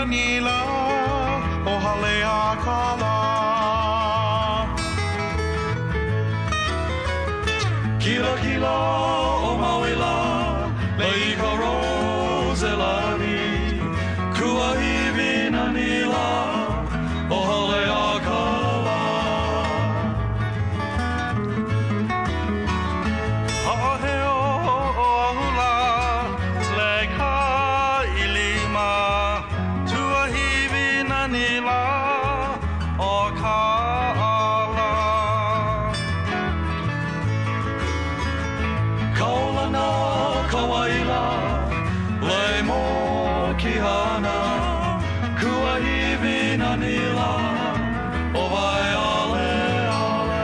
nila o hale a kala. Kila kila o mawela leika rose lani kua hivina nila o hale a kala. Ha'aheo o ahula leka ilima tua hivina nila o kala. Kaulana kawaila le mo kihana kua hivina nila o vai ale ale.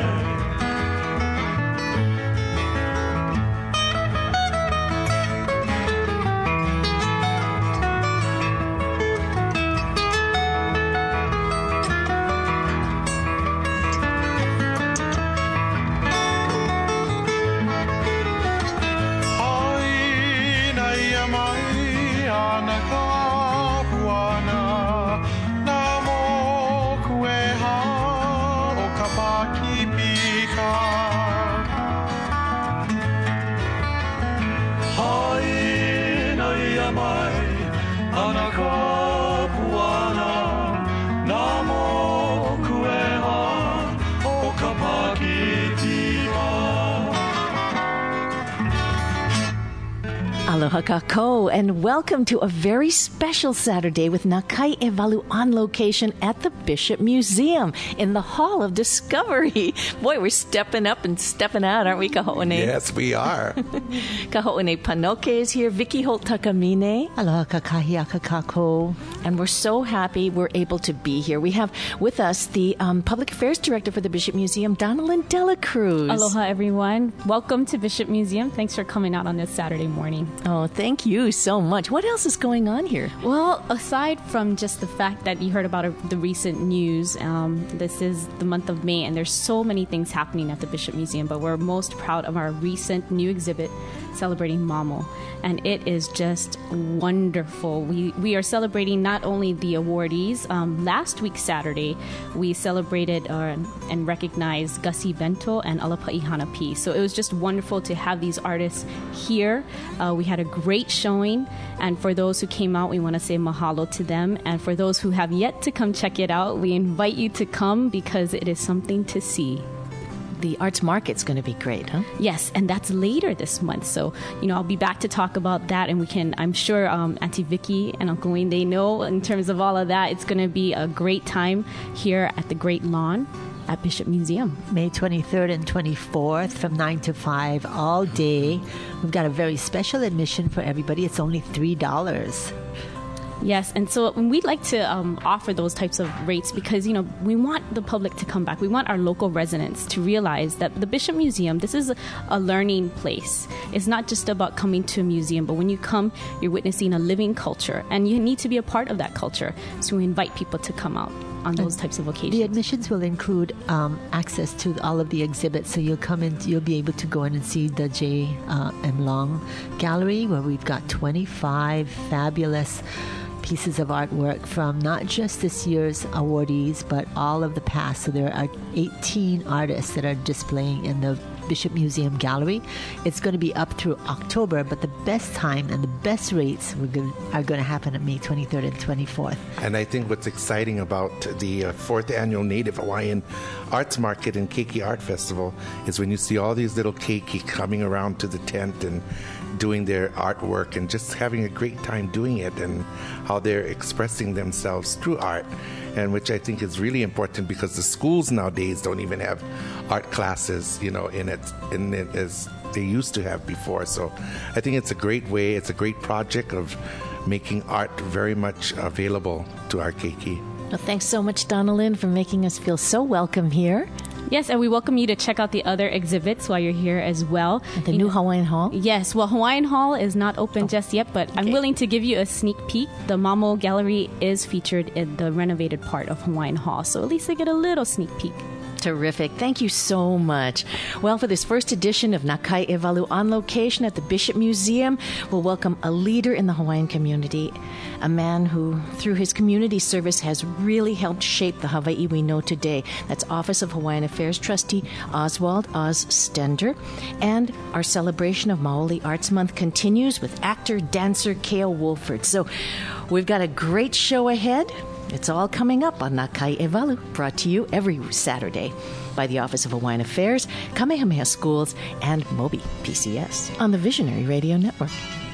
Aina ia mai ana ka puana na mo kueha o ka pakipika. Aina ia mai ana ka puana na mo kueha o ka pakipika. Aloha kako, and welcome to a very special Saturday with Nakai Evalu on location at the Bishop Museum in the Hall of Discovery. Boy, we're stepping up and stepping out, aren't we, Kaho'one? Yes, we are. Kaho'one Panoke is here, Vicky Holt Takamine. Aloha kakahiaka kako. And we're so happy we're able to be here. We have with us the Public Affairs Director for the Bishop Museum, Donalyn Dela Cruz. Aloha, everyone. Welcome to Bishop Museum. Thanks for coming out on this Saturday morning. Oh, thank you so much. What else is going on here? Well, aside from just the fact that you heard about the recent news, this is the month of May, and there's so many things happening at the Bishop Museum, but we're most proud of our recent new exhibit celebrating Mamo, and it is just wonderful. We are celebrating not only the awardees. Last week, Saturday, we celebrated and recognized Gussie Vento and Alapa'i Hanapi. So it was just wonderful to have these artists here. We had a great showing, and for those who came out, we want to say mahalo to them. And for those who have yet to come check it out, we invite you to come because it is something to see. The arts market's going to be great, huh? Yes, and that's later this month. So, I'll be back to talk about that, and I'm sure Auntie Vicky and Uncle Wayne, they know in terms of all of that. It's going to be a great time here at the Great Lawn at Bishop Museum. May 23rd and 24th from 9 to 5 all day. We've got a very special admission for everybody. It's only $3. Yes, and so we'd like to offer those types of rates because, we want the public to come back. We want our local residents to realize that the Bishop Museum, this is a learning place. It's not just about coming to a museum, but when you come, you're witnessing a living culture, and you need to be a part of that culture. So we invite people to come out on those types of occasions. The admissions will include access to all of the exhibits, so you'll come in, you'll be able to go in and see the J.M. Long Gallery, where we've got 25 fabulous pieces of artwork from not just this year's awardees, but all of the past. So there are 18 artists that are displaying in the Bishop Museum Gallery. It's going to be up through October, but the best time and the best rates are going to happen on May 23rd and 24th. And I think what's exciting about the 4th annual Native Hawaiian Arts Market and Keiki Art Festival is when you see all these little keiki coming around to the tent and doing their artwork and just having a great time doing it, and how they're expressing themselves through art, and which I think is really important because the schools nowadays don't even have art classes, in it as they used to have before. So I think it's a great way, it's a great project of making art very much available to our keiki. Well, thanks so much, Donalyn, for making us feel so welcome here. Yes, and we welcome you to check out the other exhibits while you're here as well. At the new Hawaiian Hall? Yes, well, Hawaiian Hall is not open just yet, but I'm willing to give you a sneak peek. The Mamo Gallery is featured in the renovated part of Hawaiian Hall, so at least I get a little sneak peek. Terrific. Thank you so much. Well, for this first edition of Nakai Evalu on location at the Bishop Museum, we'll welcome a leader in the Hawaiian community, a man who, through his community service, has really helped shape the Hawaii we know today. That's Office of Hawaiian Affairs Trustee Oswald Oz Stender. And our celebration of Maoli Arts Month continues with actor, dancer Kale Wolford. So we've got a great show ahead. It's all coming up on Nakai Evalu, brought to you every Saturday by the Office of Hawaiian Affairs, Kamehameha Schools, and Mobi PCS on the Visionary Radio Network.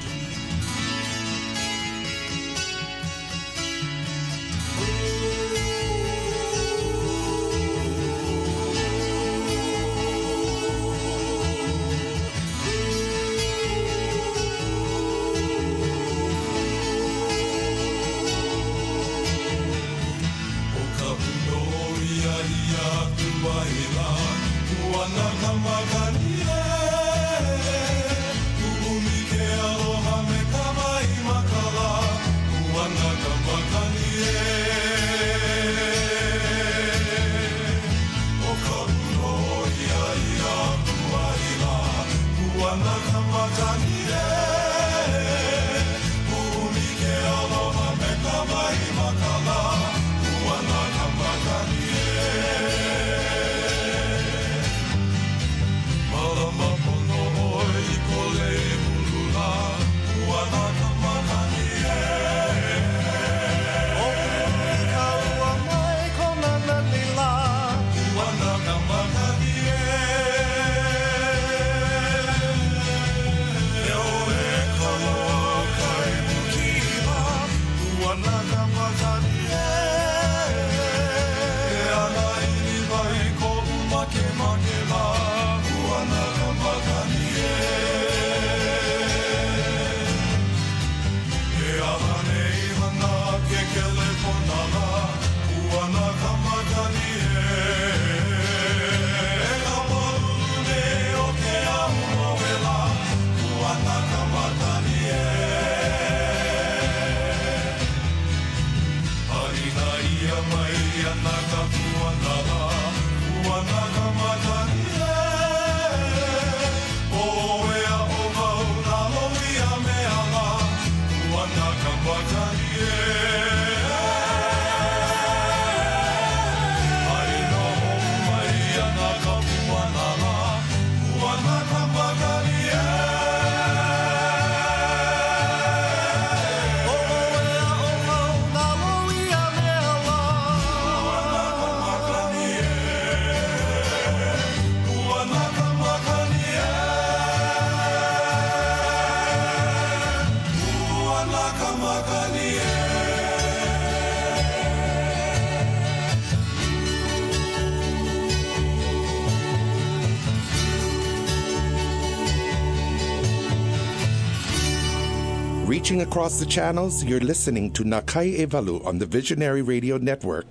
Reaching across the channels, you're listening to Nakai Evalu on the Visionary Radio Network.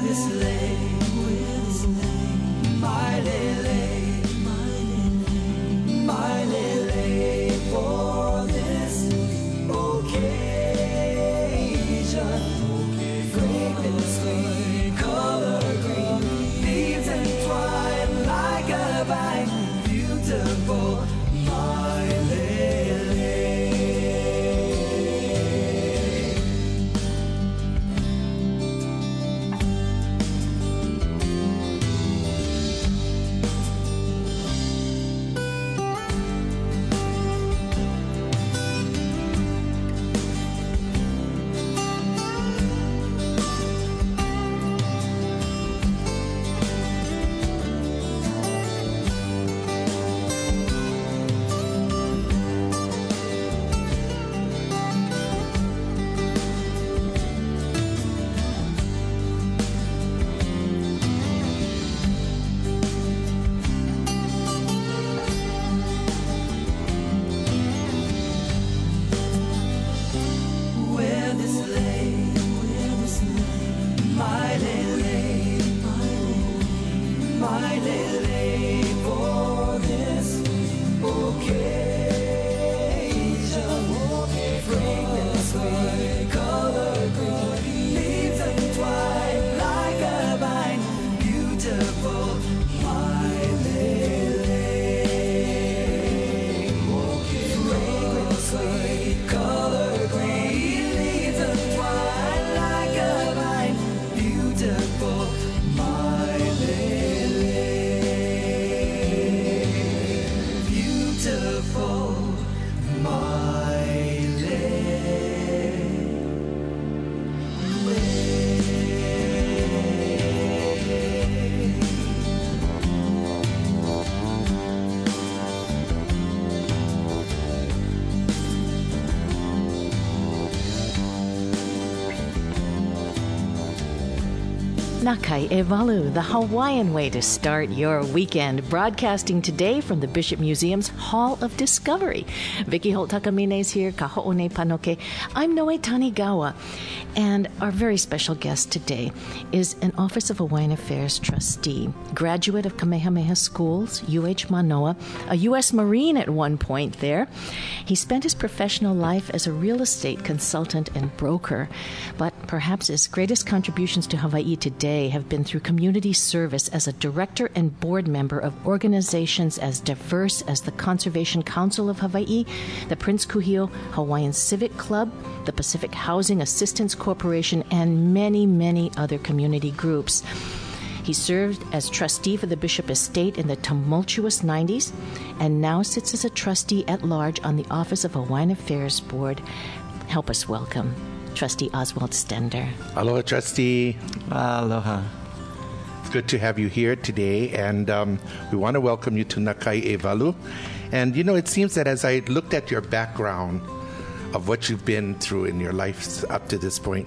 Nakai Evalu, the Hawaiian way to start your weekend, broadcasting today from the Bishop Museum's Hall of Discovery. Vicky Holt Takamine is here, ka ho'one panoke. I'm Noe Tanigawa, and our very special guest today is an Office of Hawaiian Affairs trustee, graduate of Kamehameha Schools, UH Manoa, a U.S. Marine at one point there. He spent his professional life as a real estate consultant and broker, but perhaps his greatest contributions to Hawaii today have been through community service as a director and board member of organizations as diverse as the Conservation Council of Hawaii, the Prince Kuhio Hawaiian Civic Club, the Pacific Housing Assistance Corporation, and many, many other community groups. He served as trustee for the Bishop Estate in the tumultuous 90s and now sits as a trustee at large on the Office of Hawaiian Affairs Board. Help us welcome Trustee Oswald Stender. Aloha, Trustee. Aloha. It's good to have you here today, and we want to welcome you to Nakai Evalu. And, you know, it seems that as I looked at your background of what you've been through in your life up to this point,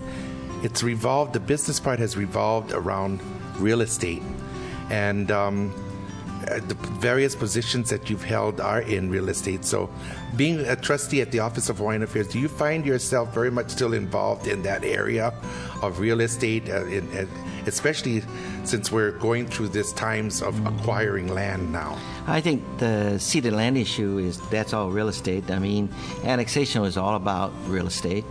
the business part has revolved around real estate. And the various positions that you've held are in real estate. So being a trustee at the Office of Hawaiian Affairs, do you find yourself very much still involved in that area of real estate, especially since we're going through these times of acquiring land now? I think the ceded land issue that's all real estate. I mean, annexation was all about real estate.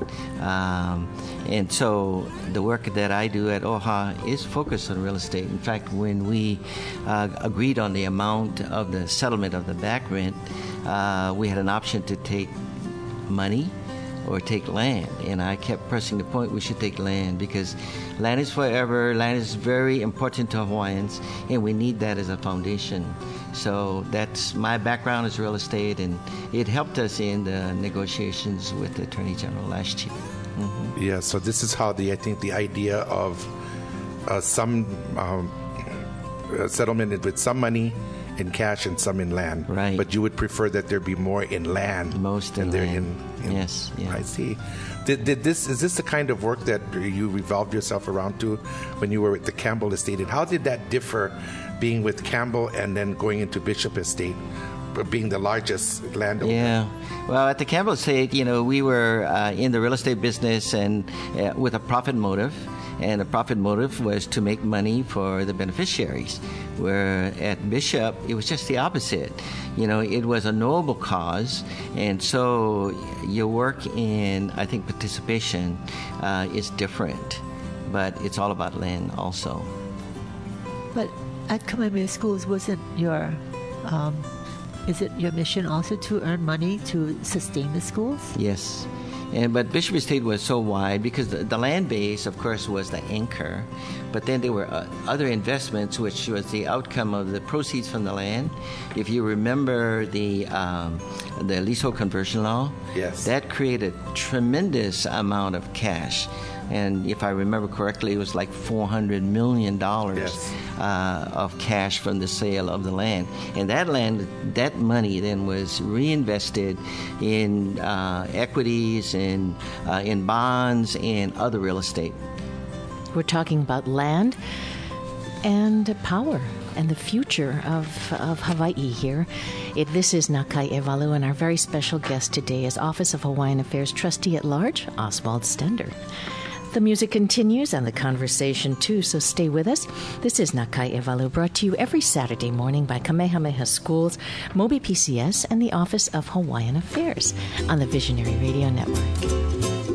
And so the work that I do at OHA is focused on real estate. In fact, when we agreed on the amount of the settlement of the back rent, we had an option to take money or take land. And I kept pressing the point we should take land because land is forever. Land is very important to Hawaiians, and we need that as a foundation. So that's my background is real estate, and it helped us in the negotiations with the Attorney General last year. Mm-hmm. Yeah, so this is how I think the idea of some settlement with some money in cash and some in land. Right. But you would prefer that there be more in land. Most in land. Yes. Yeah. I see. Is this the kind of work that you revolved yourself around to when you were at the Campbell Estate? And how did that differ, being with Campbell and then going into Bishop Estate, being the largest landowner? Yeah. Well, at the Campbell Estate, we were in the real estate business and with a profit motive. and the profit motive was to make money for the beneficiaries. Where at Bishop, it was just the opposite. It was a noble cause, and so your work in, I think, participation is different, but it's all about land also. But at Kamehameha Schools, wasn't your is it your mission also to earn money to sustain the schools? Yes. But Bishop Estate was so wide because the land base, of course, was the anchor. But then there were other investments, which was the outcome of the proceeds from the land. If you remember the leasehold conversion law, yes, that created tremendous amount of cash. And if I remember correctly, it was like $400 million yes, of cash from the sale of the land. And that money then was reinvested in equities, in bonds, and other real estate. We're talking about land and power and the future of Hawaii here. This is Nakai Ewalu, and our very special guest today is Office of Hawaiian Affairs Trustee at Large, Oswald Stender. The music continues and the conversation too, so stay with us. This is Nakai Ewalu, brought to you every Saturday morning by Kamehameha Schools, Mobi PCS, and the Office of Hawaiian Affairs on the Visionary Radio Network.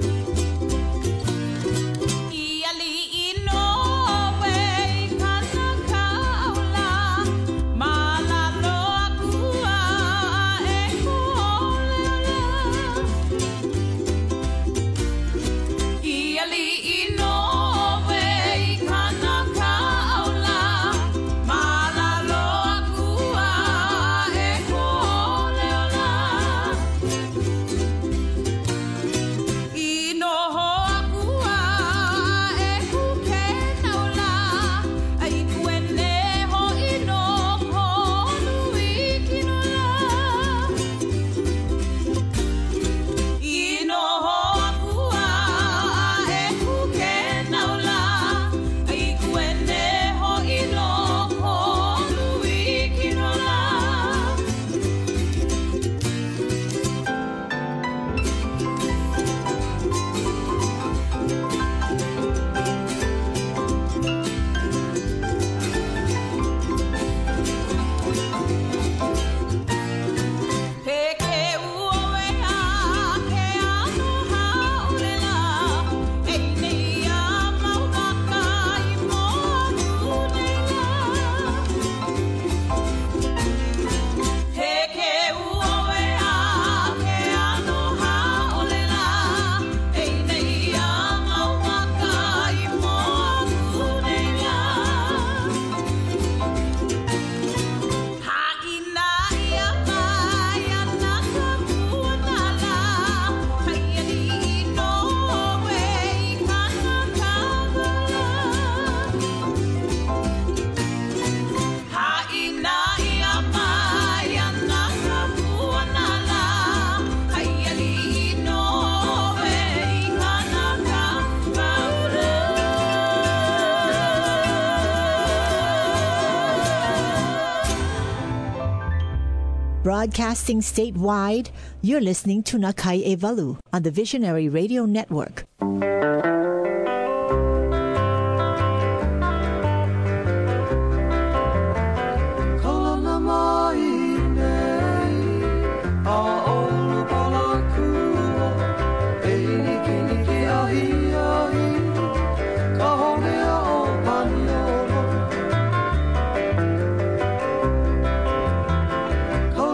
Broadcasting statewide, you're listening to Nakai Ewalu on the Visionary Radio Network.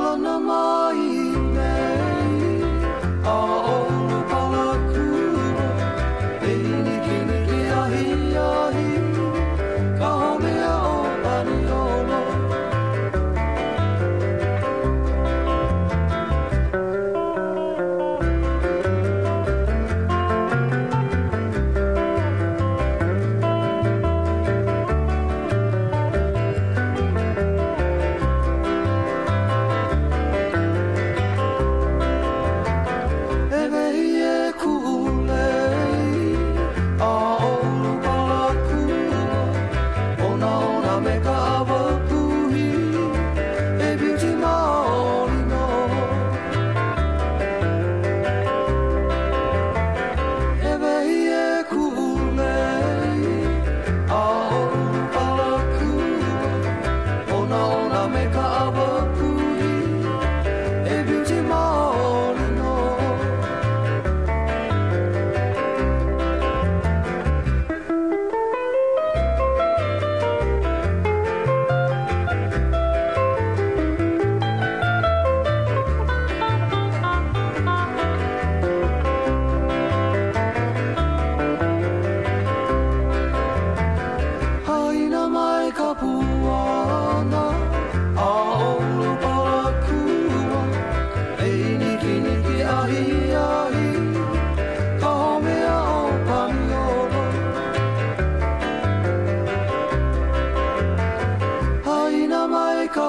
Cool.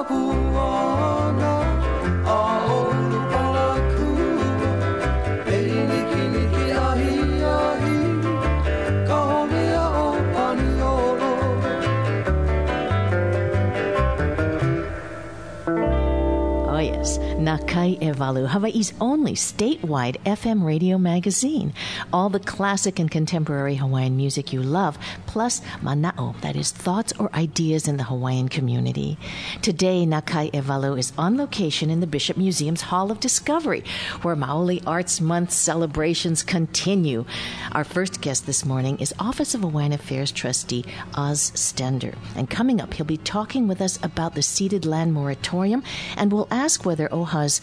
Nakai Evalu, Hawaii's only statewide FM radio magazine. All the classic and contemporary Hawaiian music you love, plus mana'o, that is thoughts or ideas in the Hawaiian community. Today, Nakai Evalu is on location in the Bishop Museum's Hall of Discovery, where Maoli Arts Month celebrations continue. Our first guest this morning is Office of Hawaiian Affairs Trustee Oz Stender. And coming up, he'll be talking with us about the ceded land moratorium, and we'll ask whether OHA's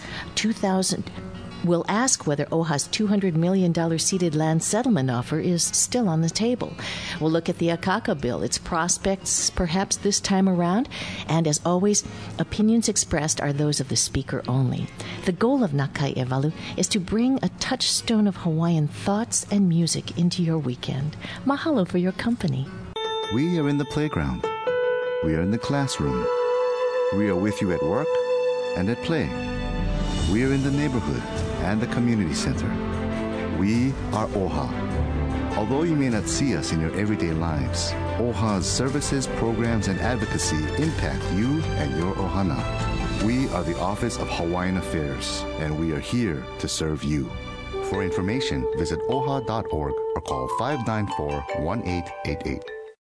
$200 million ceded land settlement offer is still on the table. We'll look at the Akaka bill, its prospects perhaps this time around, and as always, opinions expressed are those of the speaker only. The goal of Nakai Evalu is to bring a touchstone of Hawaiian thoughts and music into your weekend. Mahalo for your company. We are in the playground. We are in the classroom. We are with you at work and at play. We are in the neighborhood and the community center. We are OHA. Although you may not see us in your everyday lives, OHA's services, programs, and advocacy impact you and your ohana. We are the Office of Hawaiian Affairs, and we are here to serve you. For information, visit oha.org or call 594-1888.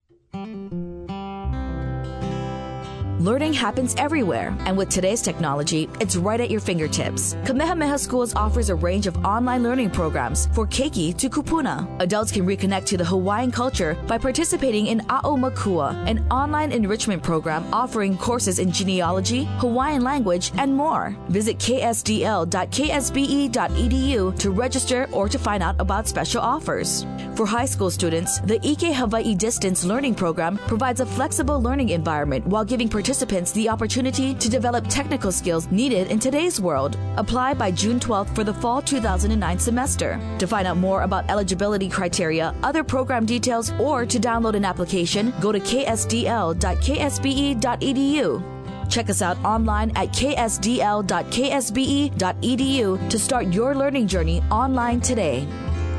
Learning happens everywhere, and with today's technology, it's right at your fingertips. Kamehameha Schools offers a range of online learning programs for keiki to kupuna. Adults can reconnect to the Hawaiian culture by participating in A'o Makua, an online enrichment program offering courses in genealogy, Hawaiian language, and more. Visit ksdl.ksbe.edu to register or to find out about special offers. For high school students, the Ike Hawaii Distance Learning Program provides a flexible learning environment while giving participants the opportunity to develop technical skills needed in today's world. Apply by June 12th for the fall 2009 semester. To find out more about eligibility criteria, other program details, or to download an application, go to ksdl.ksbe.edu. Check us out online at ksdl.ksbe.edu to start your learning journey online today.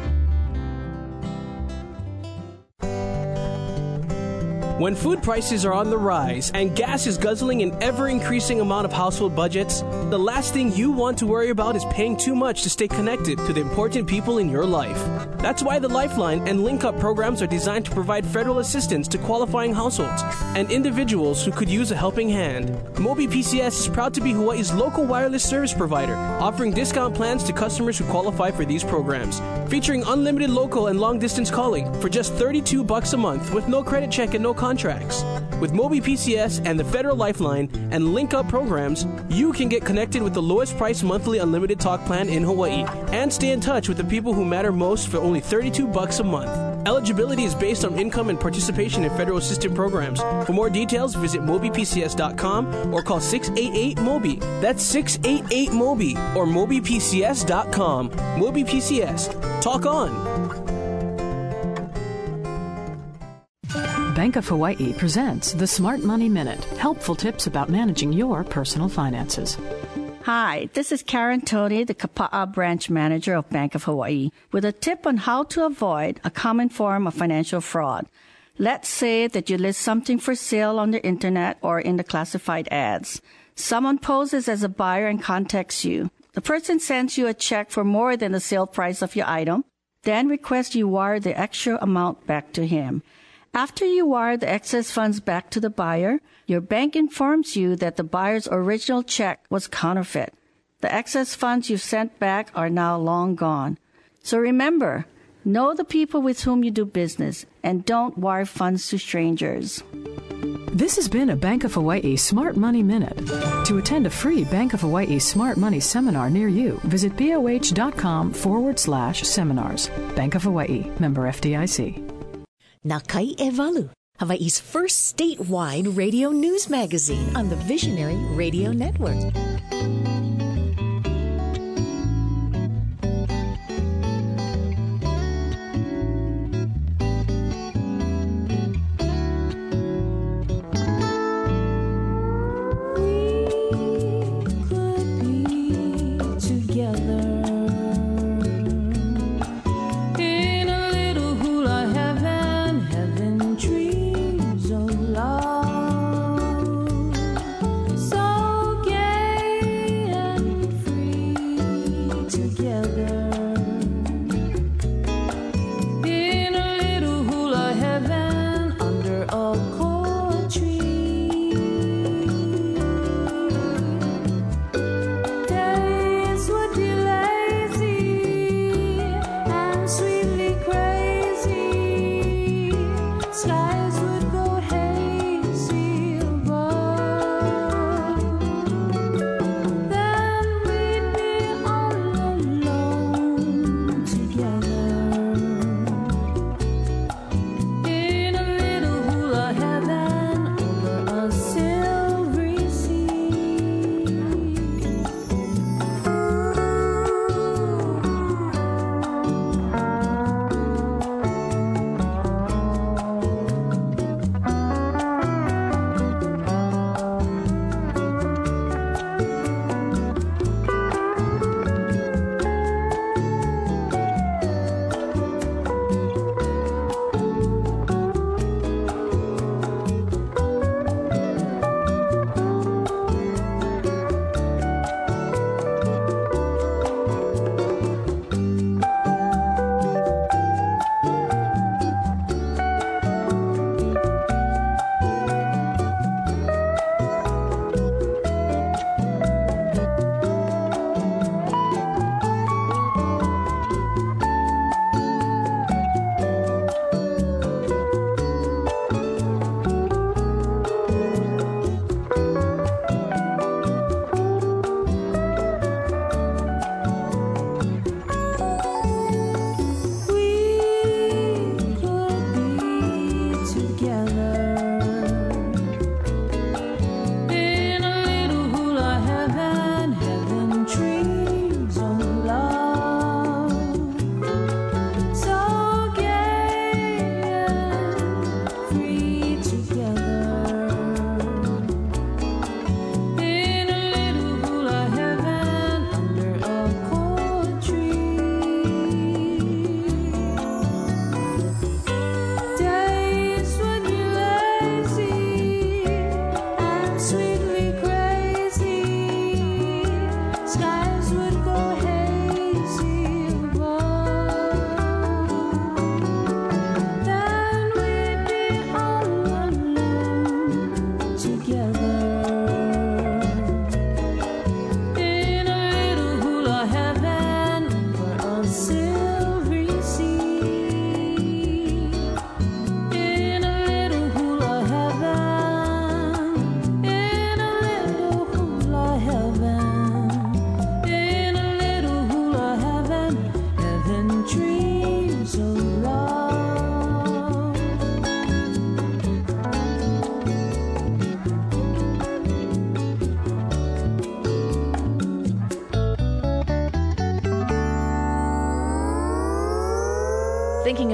When food prices are on the rise and gas is guzzling an ever-increasing amount of household budgets, the last thing you want to worry about is paying too much to stay connected to the important people in your life. That's why the Lifeline and Link Up programs are designed to provide federal assistance to qualifying households and individuals who could use a helping hand. Mobi PCS is proud to be Hawaii's local wireless service provider, offering discount plans to customers who qualify for these programs, featuring unlimited local and long-distance calling for just $32 a month with no credit check and no contracts. With Mobi PCS and the Federal Lifeline and Link Up programs, you can get connected with the lowest price monthly unlimited talk plan in Hawaii and stay in touch with the people who matter most for only $32 a month. Eligibility is based on income and participation in federal assistance programs. For more details, visit MobiPCS.com or call 688-MOBI. That's 688-MOBI or MobiPCS.com. Mobi PCS. Talk on. Bank of Hawaii presents the Smart Money Minute, helpful tips about managing your personal finances. Hi, this is Karen Tony, the Kapa'a branch manager of Bank of Hawaii, with a tip on how to avoid a common form of financial fraud. Let's say that you list something for sale on the internet or in the classified ads. Someone poses as a buyer and contacts you. The person sends you a check for more than the sale price of your item, then requests you wire the extra amount back to him. After you wire the excess funds back to the buyer, your bank informs you that the buyer's original check was counterfeit. The excess funds you sent back are now long gone. So remember, know the people with whom you do business and don't wire funds to strangers. This has been a Bank of Hawaii Smart Money Minute. To attend a free Bank of Hawaii Smart Money seminar near you, visit boh.com/seminars. Bank of Hawaii, member FDIC. Nakai Evalu, Hawaii's first statewide radio news magazine on the Visionary Radio Network. We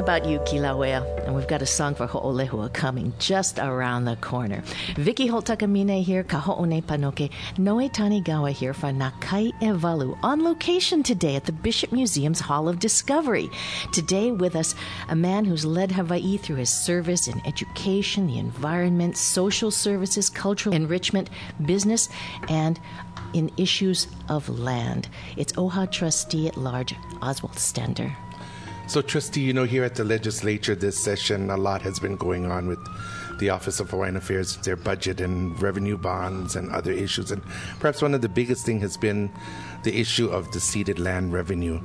about you, Kilauea. And we've got a song for Ho'olehua coming just around the corner. Vicky Holtakamine here, ka Ho'one Panoke, Noe Tanigawa here for Nakai Evalu, on location today at the Bishop Museum's Hall of Discovery. Today with us, a man who's led Hawaii through his service in education, the environment, social services, cultural enrichment, business, and in issues of land. It's OHA Trustee at Large, Oswald Stender. So, Trustee, here at the legislature this session, a lot has been going on with the Office of Hawaiian Affairs, their budget and revenue bonds and other issues. And perhaps one of the biggest thing has been the issue of the ceded land revenue.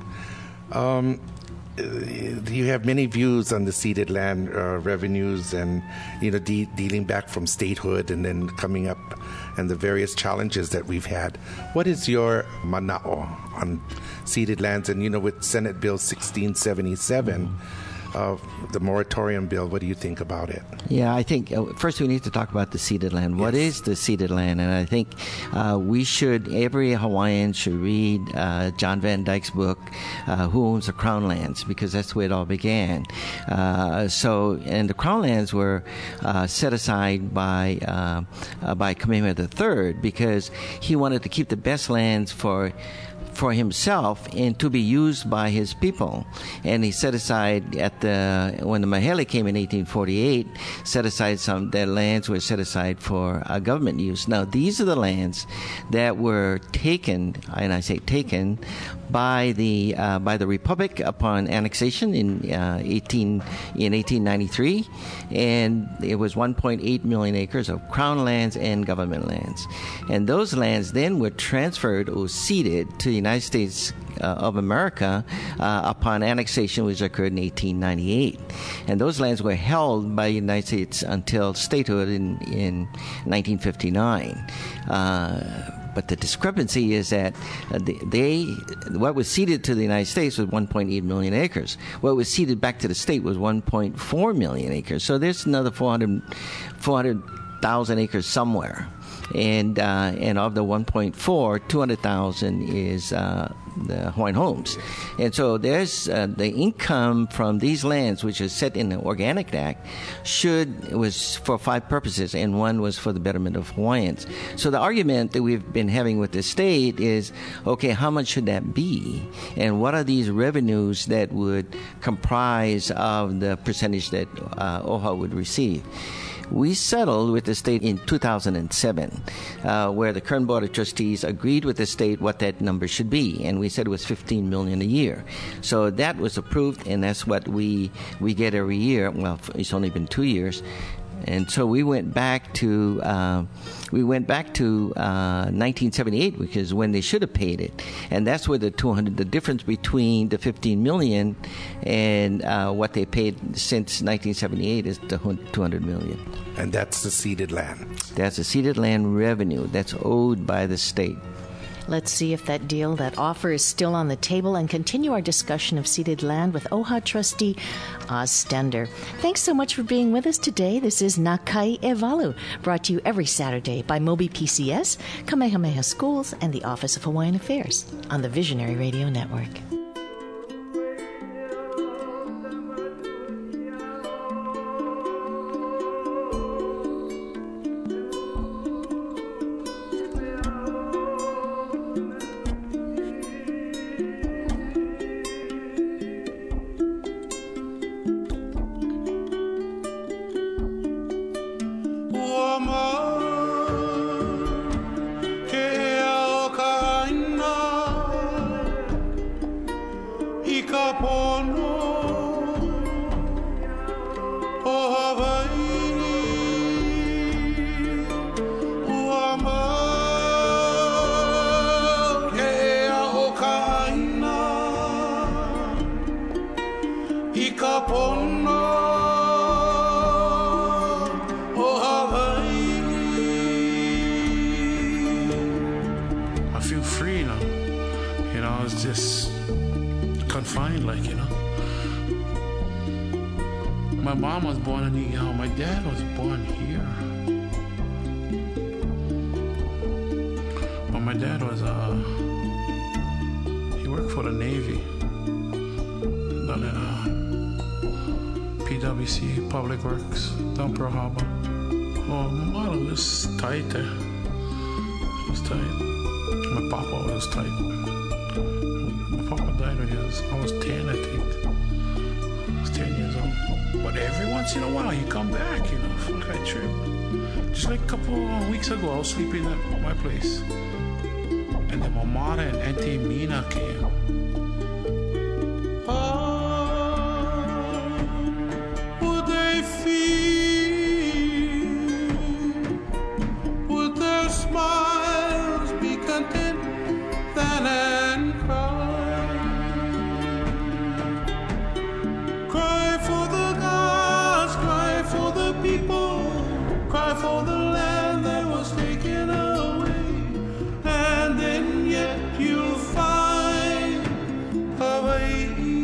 You have many views on the ceded land revenues and, dealing back from statehood and then coming up and the various challenges that we've had. What is your mana'o on ceded lands? And, with Senate Bill 1677, the moratorium bill, what do you think about it? Yeah, I think first we need to talk about the ceded land. Yes. What is the ceded land? And I think every Hawaiian should read John Van Dyke's book, Who Owns the Crown Lands, because that's where it all began. And the Crown Lands were set aside by Kamehameha III because he wanted to keep the best lands for himself and to be used by his people. And he set aside when the Mahele came in 1848, set aside their lands were set aside for government use. Now, these are the lands that were taken, and I say taken, by the Republic upon annexation in 1893, and it was 1.8 million acres of Crown lands and government lands. And those lands then were transferred or ceded to the United States of America upon annexation, which occurred in 1898. And those lands were held by the United States until statehood in 1959. But the discrepancy is that what was ceded to the United States was 1.8 million acres. What was ceded back to the state was 1.4 million acres. So there's another 400,000 acres somewhere. And of the 1.4, 200,000 is the Hawaiian Homes. And so there's the income from these lands, which is set in the Organic Act, was for 5 purposes, and one was for the betterment of Hawaiians. So the argument that we've been having with the state is, okay, how much should that be? And what are these revenues that would comprise of the percentage that OHA would receive? We settled with the state in 2007, where the current Board of Trustees agreed with the state what that number should be, and we said it was $15 million a year. So that was approved, and that's what we get every year. Well, it's only been 2 years. And so we went back to 1978, which is when they should have paid it, and that's where the difference between the $15 million and what they paid since 1978 is the $200 million. And that's the ceded land. That's the ceded land revenue that's owed by the state. Let's see if that offer is still on the table, and continue our discussion of ceded land with OHA Trustee Oz Stender. Thanks so much for being with us today. This is Nakai Evalu, brought to you every Saturday by Mobi PCS, Kamehameha Schools, and the Office of Hawaiian Affairs on the Visionary Radio Network. I feel free now. It's just confined, My mom was born in Niihau. My dad was born here. But my dad was, he worked for the Navy. Down in PWC, Public Works, down Pearl Harbor. Oh, my mother was tight there. It was tight. My papa was tight. My papa died when he was almost 10, I think. He was 10 years old. But every once in a while, he come back, fuck that trip. Just like a couple of weeks ago, I was sleeping at my place. And then my mother and Auntie Mina came. Would they feel? Would their smiles be content then and cry? Cry for the gods, cry for the people, cry for the land that was taken away. And then yet you'll find Hawaii.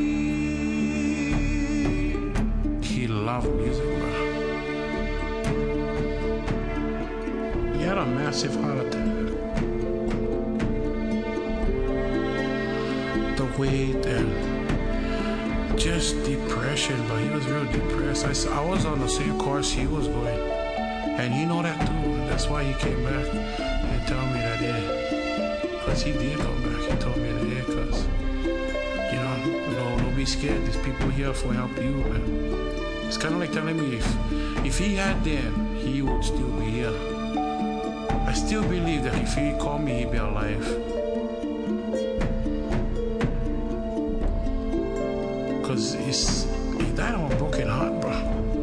He loved music, bro. He had a massive heart attack. The weight and just depression, but he was real depressed. I was on the same course he was going, and he know that too. That's why he came back and told me that, yeah, because he did come back. He told me that, yeah, because, don't be scared. There's people here for help you, man. It's kind of like telling me if he had them, he would still be here. I still believe that if he called me, he'd be alive. Because he died of a broken heart, bro.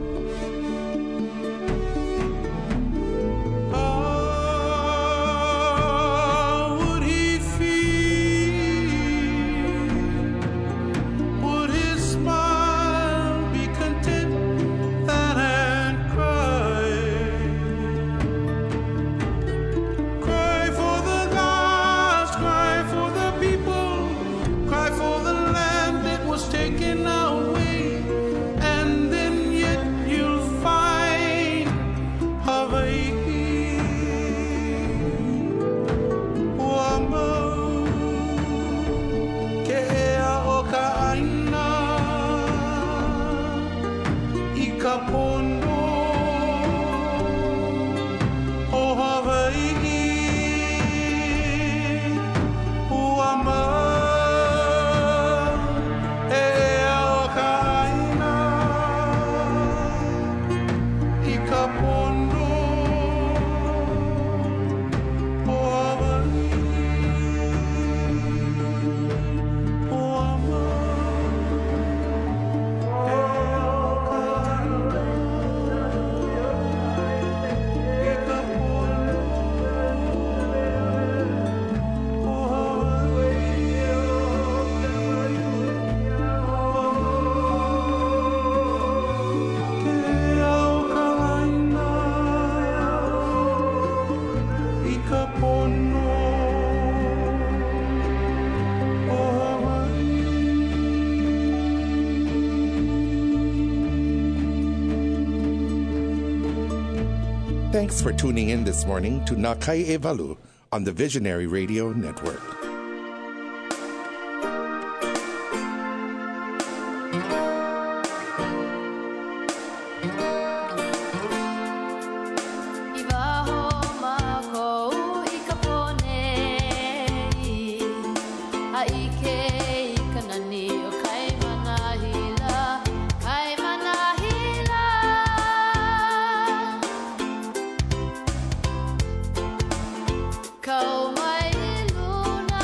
Thanks for tuning in this morning to Nakai Evalu on the Visionary Radio Network. Kau mai luna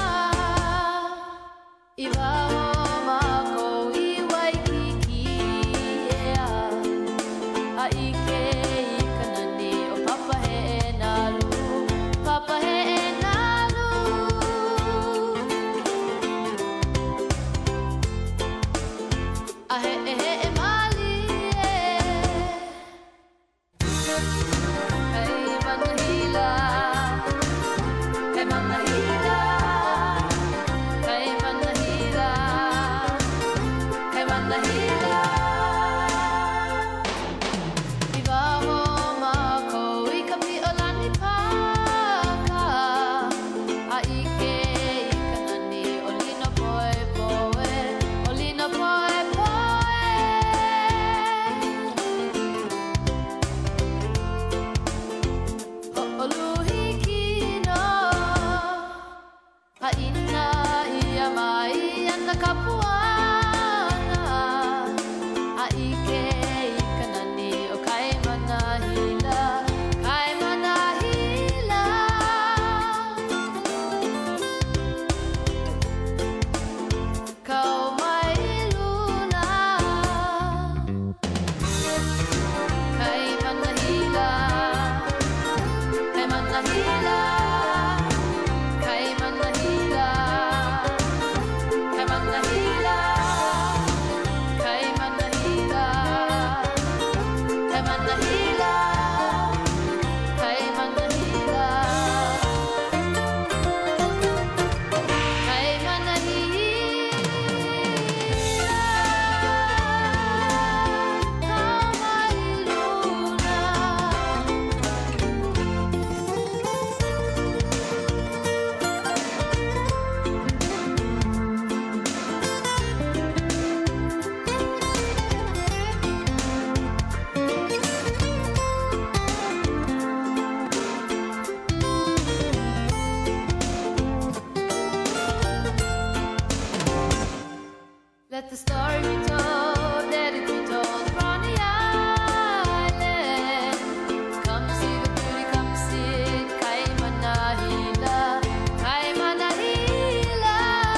Let the story be told, let it be told from the island. Come see the beauty, come see it. Kaimanahila, Kaimanahila.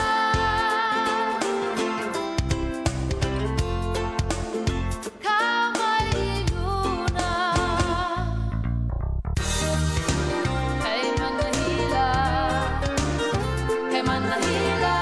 Kamailuna, Kaimanahila, Kaimanahila.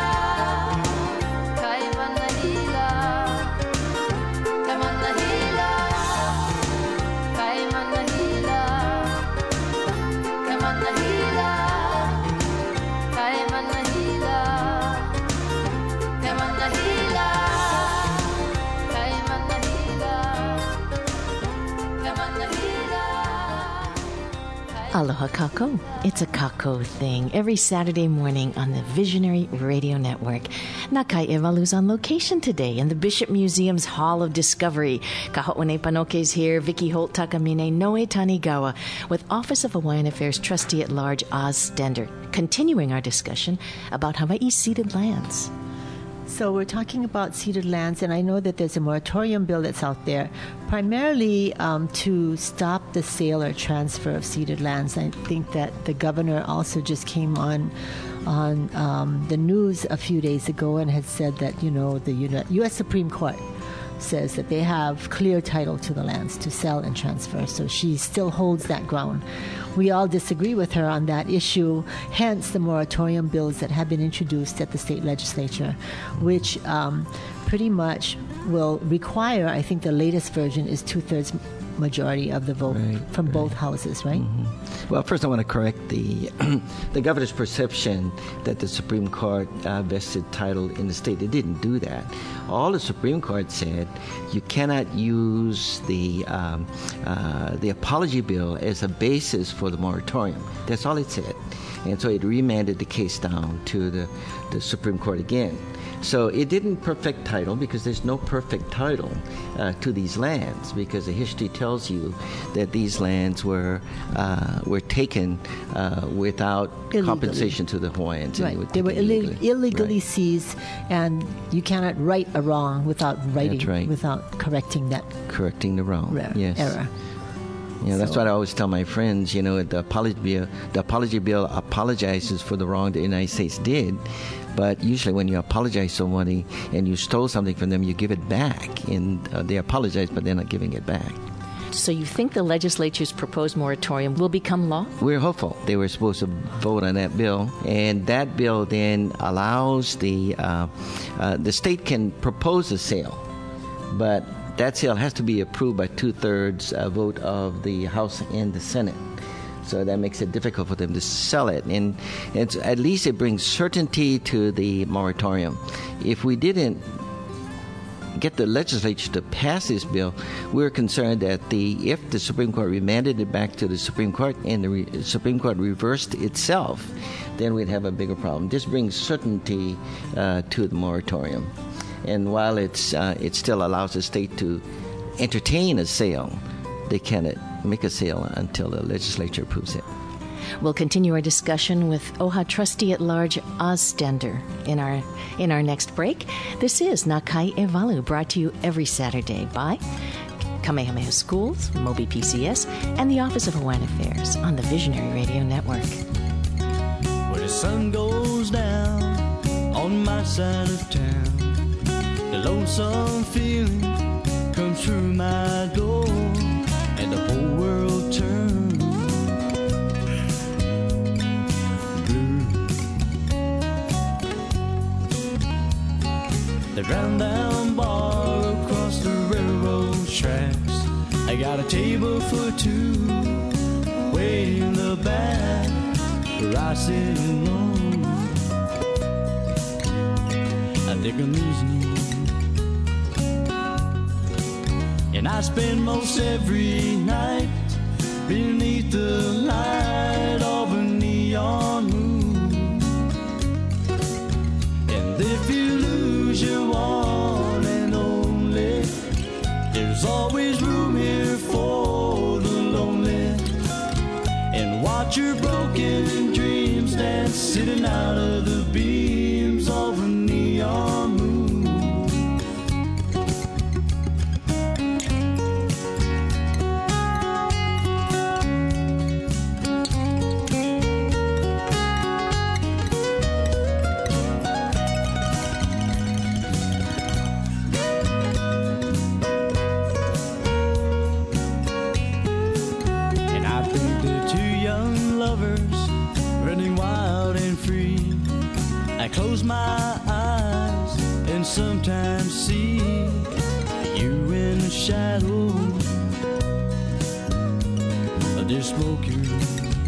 Aloha Kako. It's a Kako thing every Saturday morning on the Visionary Radio Network. Nakai Evalu's on location today in the Bishop Museum's Hall of Discovery. Kaho'one Panoke's here, Vicky Holt Takamine Noe Tanigawa, with Office of Hawaiian Affairs Trustee at Large Oz Stender, continuing our discussion about Hawaii's ceded lands. So we're talking about ceded lands, and I know that there's a moratorium bill that's out there, primarily to stop the sale or transfer of ceded lands. I think that the governor also just came on the news a few days ago and had said that, the U.S. Supreme Court says that they have clear title to the lands to sell and transfer. So she still holds that ground. We all disagree with her on that issue, hence the moratorium bills that have been introduced at the state legislature, which pretty much will require, I think the latest version is 2/3 majority of the vote from both houses, right? Mm-hmm. Well, first I want to correct the governor's perception that the Supreme Court vested title in the state. It didn't do that. All the Supreme Court said, you cannot use the apology bill as a basis for the moratorium. That's all it said. And so it remanded the case down to the Supreme Court again. So it didn't perfect title, because there's no perfect title to these lands, because the history tells you that these lands were taken without compensation to the Hawaiians. Right. They were illegally seized, and you cannot right a wrong without without correcting the wrong error. That's what I always tell my friends. The apology bill apologizes for the wrong the United States did, but usually when you apologize to somebody and you stole something from them, you give it back, and they apologize, but they're not giving it back. So you think the legislature's proposed moratorium will become law? We're hopeful. They were supposed to vote on that bill, and that bill then allows the state can propose a sale, but that sale has to be approved by 2/3 vote of the House and the Senate. So that makes it difficult for them to sell it. And at least it brings certainty to the moratorium. If we didn't get the legislature to pass this bill, we're concerned that if the Supreme Court remanded it back to the Supreme Court and the Supreme Court reversed itself, then we'd have a bigger problem. This brings certainty to the moratorium. And while it still allows the state to entertain a sale, they cannot make a sale until the legislature approves it. We'll continue our discussion with OHA Trustee at Large Oz Stender in our next break. This is Nakai Evalu, brought to you every Saturday by Kamehameha Schools, Moby PCS, and the Office of Hawaiian Affairs on the Visionary Radio Network. Where the sun goes down on my side of town, the lonesome feeling comes through my door, and the whole world turns. round down bar across the railroad tracks. I got a table for two way in the back where I sit alone. I think I'm losing you, and I spend most every night beneath the light of a neon moon. And if you lose your one and only, there's always room here for the lonely. And watch your broken dreams dance sitting out of the beams of a neon moon. Close my eyes and sometimes see you in the shadow of this smoky room.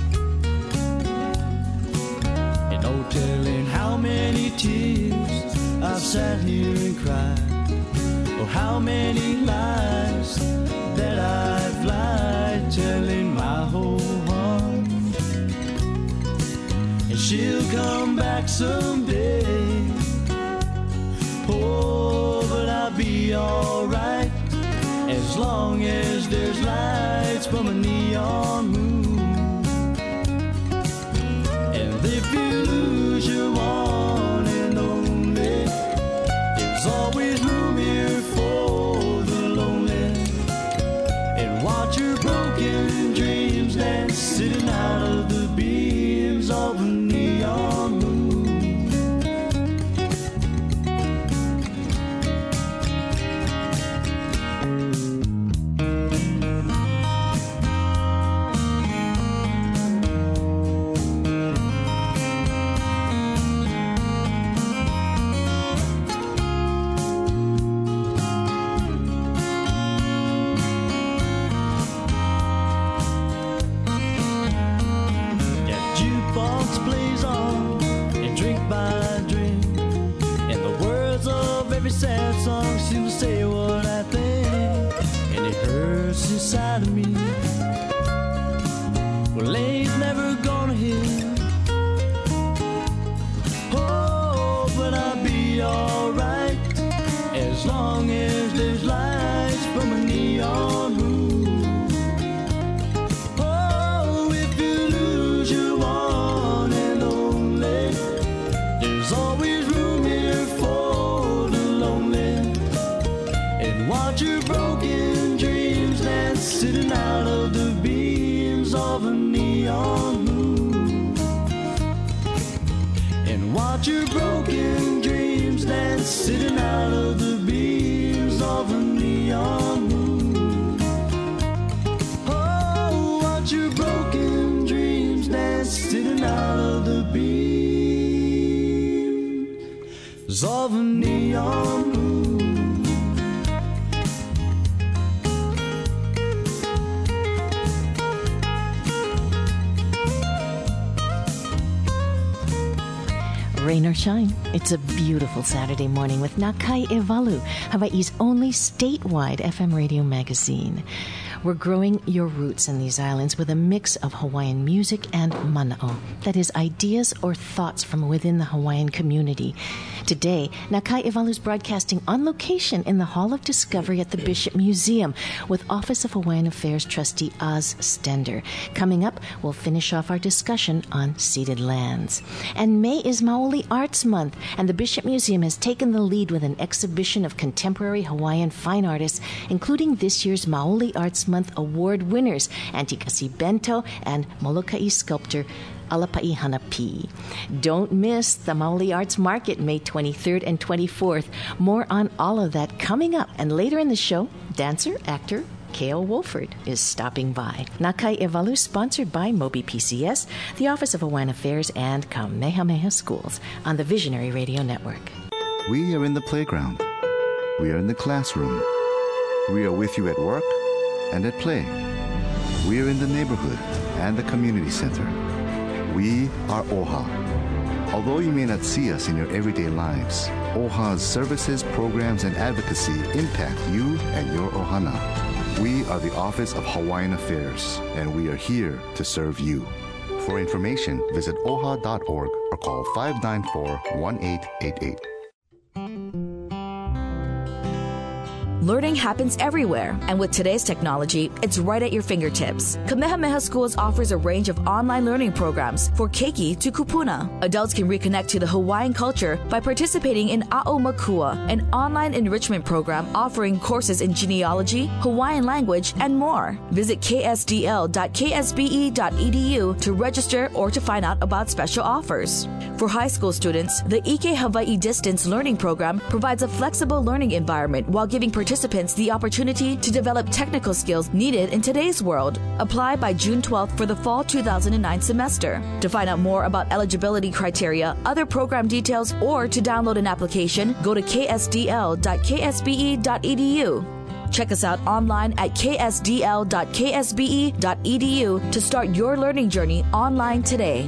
And no telling how many tears I've sat here and cried, or how many lies that I've lied, telling my whole heart. And she'll come back someday. Oh, but I'll be alright as long as there's lights from a neon moon. And if you lose your one and only, there's always room here for the lonely. And watch your broken dreams dance sitting out of the beams of a neon moon. Sad song seems to say what I think, and it hurts inside of me. Well, ain't never gonna hear. Oh, but I'll be alright as long as there's lights from a neon moon. Oh, if you lose your one and only, there's always room here for. Watch your broken dreams dance sitting out of the beams of a neon moon. And watch your broken dreams dance sitting out of the beams of a neon moon. Oh, watch your broken dreams dance sitting out of the beams of a neon moon. Rain or shine, it's a beautiful Saturday morning with Nakai Evalu, Hawaii's only statewide FM radio magazine. We're growing your roots in these islands with a mix of Hawaiian music and mana'o, that is, ideas or thoughts from within the Hawaiian community. Today, Nakai Evalu's broadcasting on location in the Hall of Discovery at the Bishop Museum with Office of Hawaiian Affairs Trustee Oz Stender. Coming up, we'll finish off our discussion on ceded lands. And May is Maoli Arts Month, and the Bishop Museum has taken the lead with an exhibition of contemporary Hawaiian fine artists, including this year's Maoli Arts Month award winners, Auntie Kasi Bento and Molokai sculptor Alapai Hanapi. Don't miss the Maoli Arts Market May 23rd and 24th. More on all of that coming up. And later in the show, dancer, actor, K.O. Wolford is stopping by. Nakai Evalu, sponsored by Mobi PCS, the Office of Hawaiian Affairs, and Kamehameha Schools on the Visionary Radio Network. We are in the playground. We are in the classroom. We are with you at work and at play. We are in the neighborhood and the community center. We are OHA. Although you may not see us in your everyday lives, OHA's services, programs, and advocacy impact you and your ohana. We are the Office of Hawaiian Affairs, and we are here to serve you. For information, visit oha.org or call 594-1888. Learning happens everywhere, and with today's technology, it's right at your fingertips. Kamehameha Schools offers a range of online learning programs for keiki to kupuna. Adults can reconnect to the Hawaiian culture by participating in A'o Makua, an online enrichment program offering courses in genealogy, Hawaiian language, and more. Visit ksdl.ksbe.edu to register or to find out about special offers. For high school students, the Ike Hawaii Distance Learning Program provides a flexible learning environment while giving participants the opportunity to develop technical skills needed in today's world. Apply by June 12th for the fall 2009 semester. To find out more about eligibility criteria, other program details, or to download an application, go to ksdl.ksbe.edu. Check us out online at ksdl.ksbe.edu to start your learning journey online today.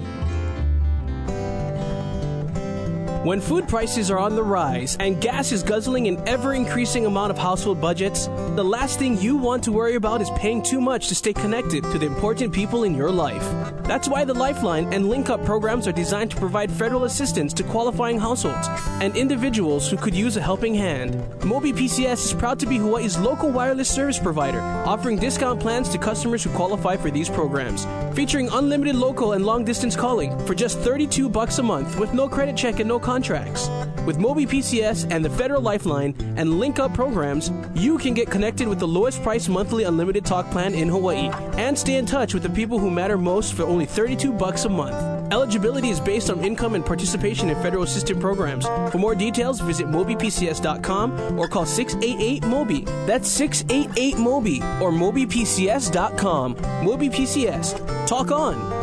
When food prices are on the rise and gas is guzzling an ever-increasing amount of household budgets, the last thing you want to worry about is paying too much to stay connected to the important people in your life. That's why the Lifeline and Link Up programs are designed to provide federal assistance to qualifying households and individuals who could use a helping hand. Mobi PCS is proud to be Hawaii's local wireless service provider, offering discount plans to customers who qualify for these programs, featuring unlimited local and long-distance calling for just $32 a month with no credit check and no contracts. With Mobi PCS and the Federal Lifeline and Link Up programs, you can get connected with the lowest price monthly unlimited talk plan in Hawaii and stay in touch with the people who matter most for only $32 a month. Eligibility is based on income and participation in federal assistance programs. For more details, visit MobiPCS.com or call 688-MOBI. That's 688-MOBI or MobiPCS.com. Mobi PCS. Talk on.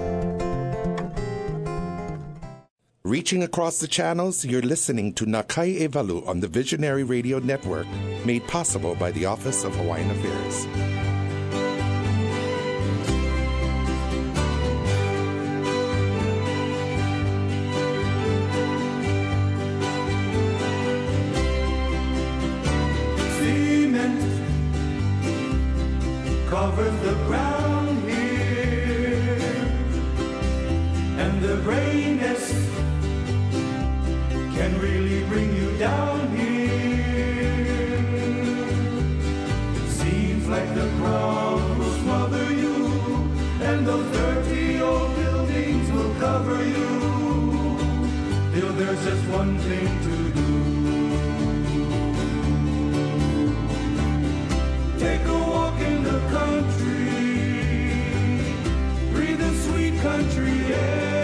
Reaching across the channels, you're listening to Nakai Evalu on the Visionary Radio Network, made possible by the Office of Hawaiian Affairs. Cement covers the ground here, and the grayness can really bring you down here. Seems like the crowd will smother you, and those dirty old buildings will cover you. Till there's just one thing to do. Take a walk in the country, breathe the sweet country air.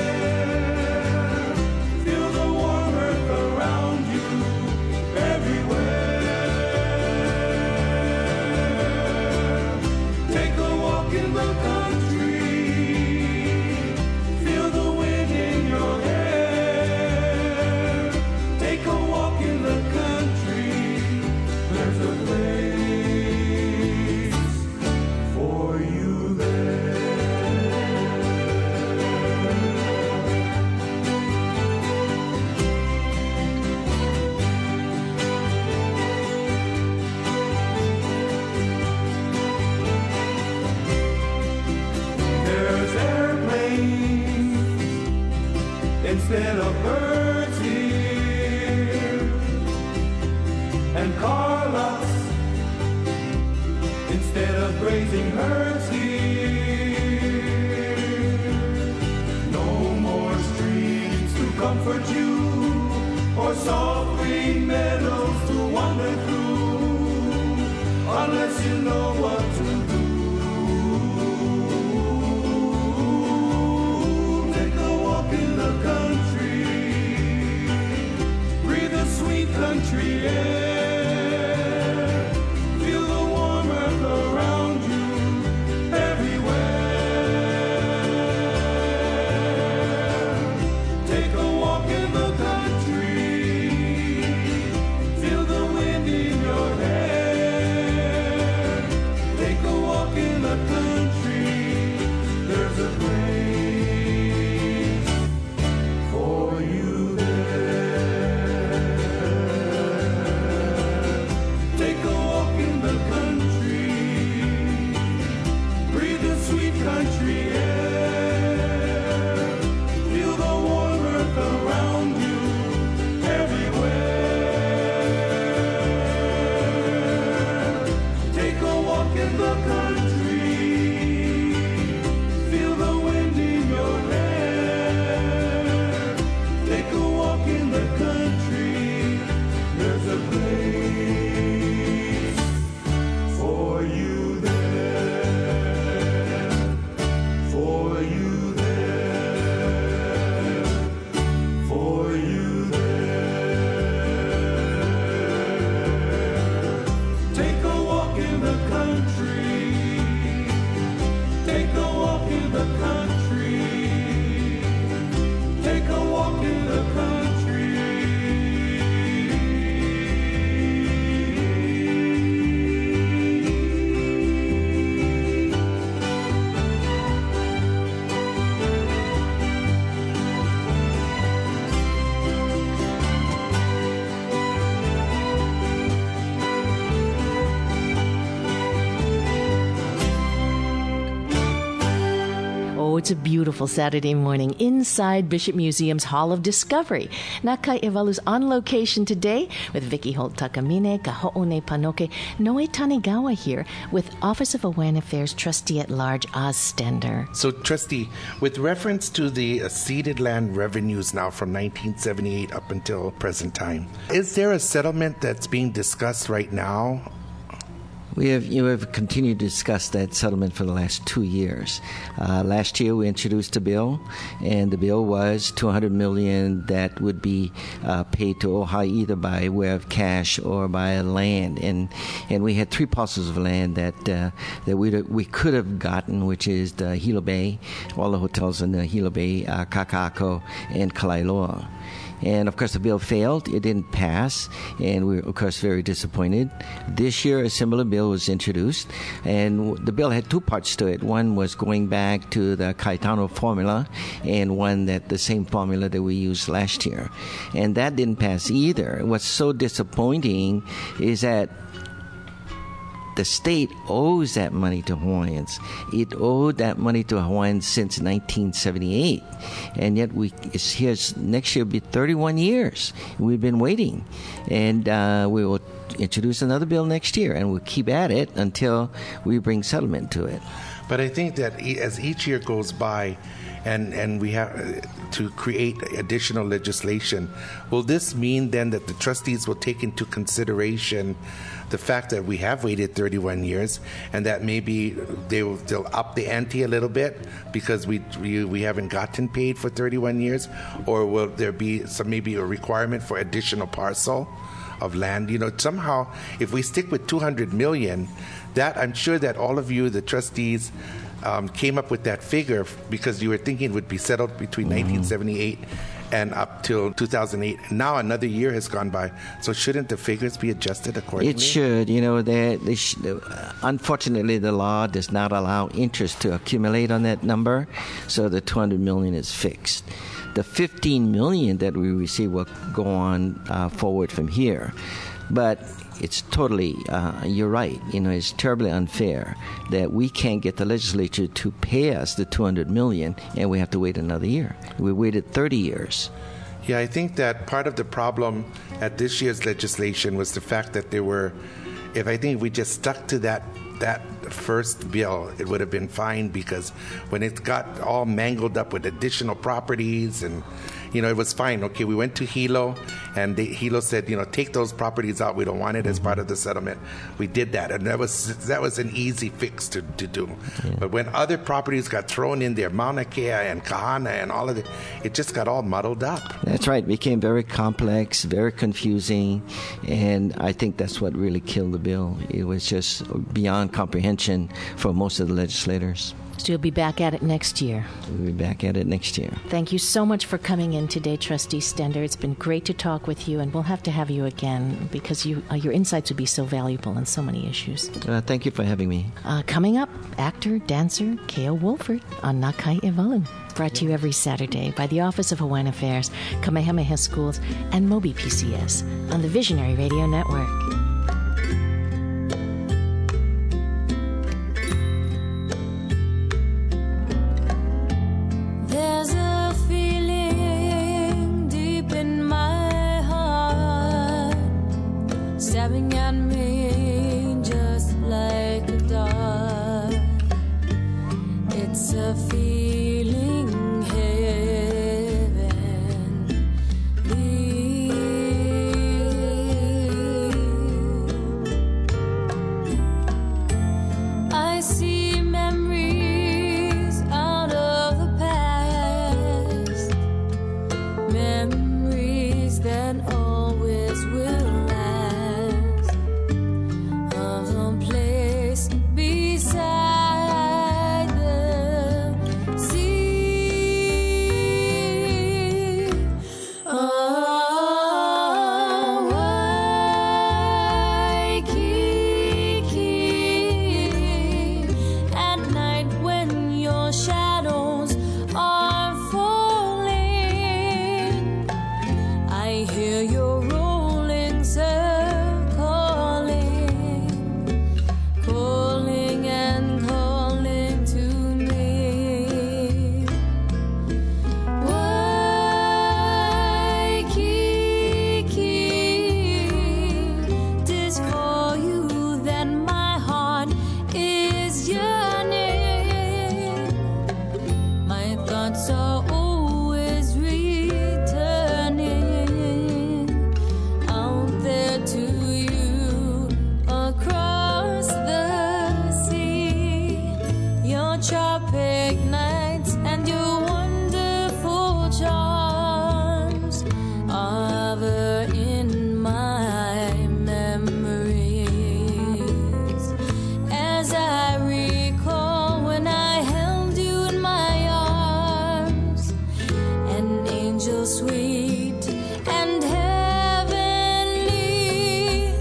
Oh, it's a beautiful Saturday morning inside Bishop Museum's Hall of Discovery. Nakai Evalu's on location today with Vicky Holt Takamine, Kaho'one Panoke, Noe Tanegawa here with Office of Hawaiian Affairs Trustee at Large Oz Stender. So, Trustee, with reference to the ceded land revenues now from 1978 up until present time, is there a settlement that's being discussed right now? We have continued to discuss that settlement for the last 2 years. Last year we introduced a bill, and the bill was $200 million that would be paid to Ojai either by way of cash or by land. And we had 3 parcels of land that we could have gotten, which is the Hilo Bay, all the hotels in the Hilo Bay, Kaka'ako, and Kalailoa. And, of course, the bill failed. It didn't pass, and we were, of course, very disappointed. This year, a similar bill was introduced, and the bill had 2 parts to it. One was going back to the Caetano formula, and one that the same formula that we used last year. And that didn't pass either. What's so disappointing is that the state owes that money to Hawaiians. It owed that money to Hawaiians since 1978. And yet next year will be 31 years. We've been waiting. And we will introduce another bill next year, and we'll keep at it until we bring settlement to it. But I think that as each year goes by, and we have to create additional legislation, will this mean then that the trustees will take into consideration the fact that we have waited 31 years and that maybe they'll up the ante a little bit because we haven't gotten paid for 31 years? Or will there be maybe a requirement for additional parcel of land? Somehow, if we stick with $200 million, that I'm sure that all of you, the trustees, came up with that figure because you were thinking it would be settled between 1978 and up till 2008. Now another year has gone by. So shouldn't the figures be adjusted accordingly? It should. Unfortunately, the law does not allow interest to accumulate on that number, so the $200 million is fixed. The $15 million that we receive will go on forward from here. But it's totally, you're right, it's terribly unfair that we can't get the legislature to pay us the $200 million and we have to wait another year. We waited 30 years. Yeah, I think that part of the problem at this year's legislation was the fact that if we just stuck to that first bill, it would have been fine, because when it got all mangled up with additional properties and it was fine. Okay, we went to Hilo, and Hilo said, take those properties out. We don't want it as part of the settlement. We did that, and that was an easy fix to do. Yeah. But when other properties got thrown in there, Mauna Kea and Kahana and all of it just got all muddled up. That's right. It became very complex, very confusing, and I think that's what really killed the bill. It was just beyond comprehension for most of the legislators. So you'll be back at it next year. We'll be back at it next year. Thank you so much for coming in today, Trustee Stender. It's been great to talk with you, and we'll have to have you again because your insights would be so valuable on so many issues. Thank you for having me. Coming up, actor, dancer Keo Wolford on Nakai Evalu. Brought to you every Saturday by the Office of Hawaiian Affairs, Kamehameha Schools, and Mobi PCS on the Visionary Radio Network. Stabbing at me just like a dart. It's a feeling heavenly. thoughts are always returning out there to you across the sea. Your tropic nights and your wonderful charms are ever in my memories. As I recall when I held you in my arms, an angel sweet and heavenly,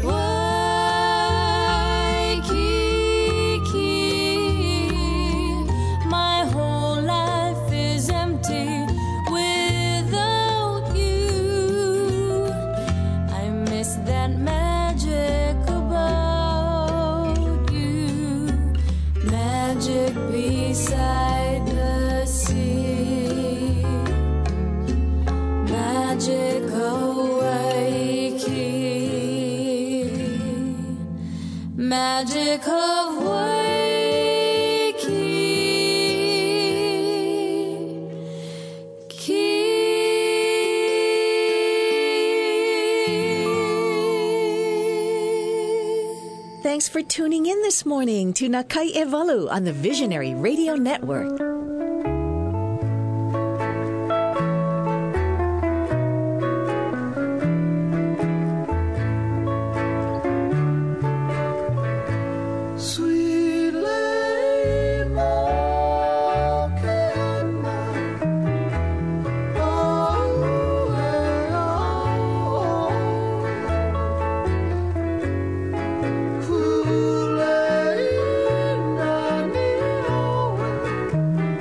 Waikiki. My whole life is empty without you. I miss that magic about you, magic beside the sea, magic Hawaii, magic of Thanks for tuning in this morning to Nakai Evalu on the Visionary Radio Network. Sweet Lady Mokena, oh, Kool-Aid, Nani, oh,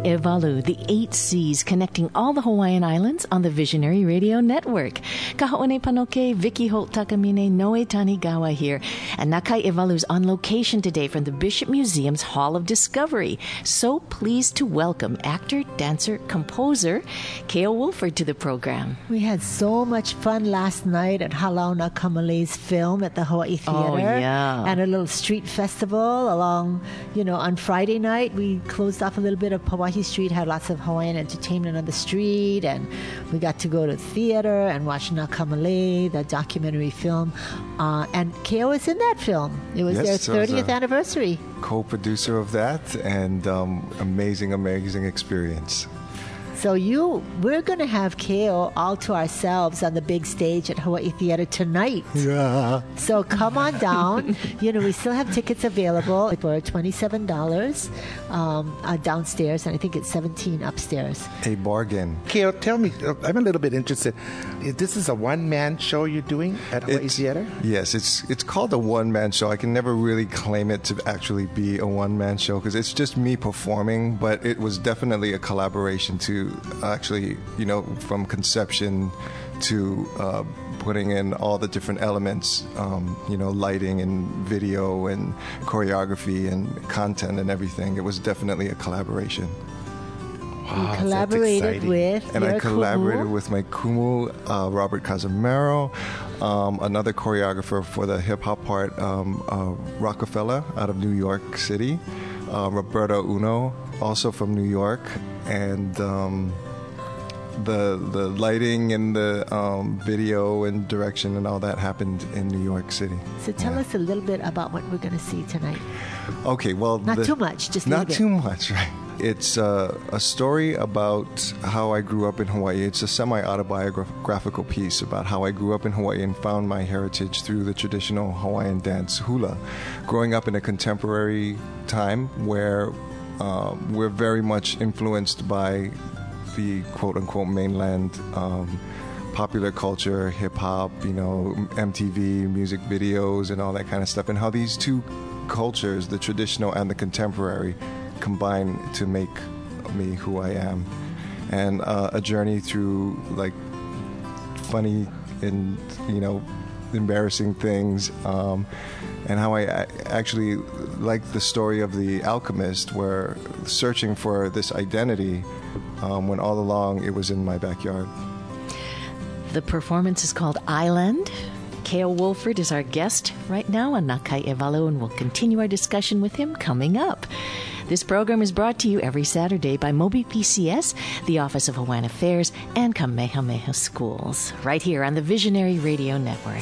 Ewalu, the 8 Seas connecting all the Hawaiian Islands on the Visionary Radio Network. Kaho'one Panoke, Vicky Holt Takamine, Noe Tanigawa here. And Nakai Ewalu's on location today from the Bishop Museum's Hall of Discovery. So pleased to welcome actor, dancer, composer Keo Wolford to the program. We had so much fun last night at Halauna Kamale's film at the Hawaii Theater. Oh, yeah. And a little street festival along, on Friday night. We closed off a little bit of Pauahi Street, had lots of Hawaiian entertainment on the street, and we got to go to the theater and watch Nakamale, the documentary film. And Keo was in that film. It was their 30th anniversary. Co-producer of that, and amazing experience. So we're going to have Keo all to ourselves on the big stage at Hawaii Theater tonight. Yeah. So come on down. We still have tickets available for $27 downstairs, and I think it's $17 upstairs. A bargain. Keo, tell me, I'm a little bit interested. This is a one-man show you're doing at Hawaii Theater? Yes, it's called a one-man show. I can never really claim it to actually be a one-man show because it's just me performing, but it was definitely a collaboration to actually, from conception to putting in all the different elements, lighting and video and choreography and content and everything. It was definitely a collaboration. Wow, you collaborated with and I collaborated with my kumu, Robert Casamero, another choreographer for the hip-hop part, Rockefeller out of New York City, Roberto Uno, also from New York, and the lighting and the video and direction and all that happened in New York City. So tell us a little bit about what we're going to see tonight. Okay, well... Not too much, just a little bit. Not too much, right. It's a story about how I grew up in Hawaii. It's a semi-autobiographical piece about how I grew up in Hawaii and found my heritage through the traditional Hawaiian dance hula. Growing up in a contemporary time where we're very much influenced by the quote-unquote mainland popular culture, hip-hop, MTV, music videos, and all that kind of stuff, and how these two cultures, the traditional and the contemporary, combine to make me who I am. And a journey through, funny and, embarrassing things, and how I actually like the story of the alchemist, where searching for this identity when all along it was in my backyard. The performance is called Island. Keo Wolford is our guest right now on Nakai Ewalu, and we'll continue our discussion with him coming up. This program is brought to you every Saturday by Mobi PCS, the Office of Hawaiian Affairs, and Kamehameha Schools, right here on the Visionary Radio Network.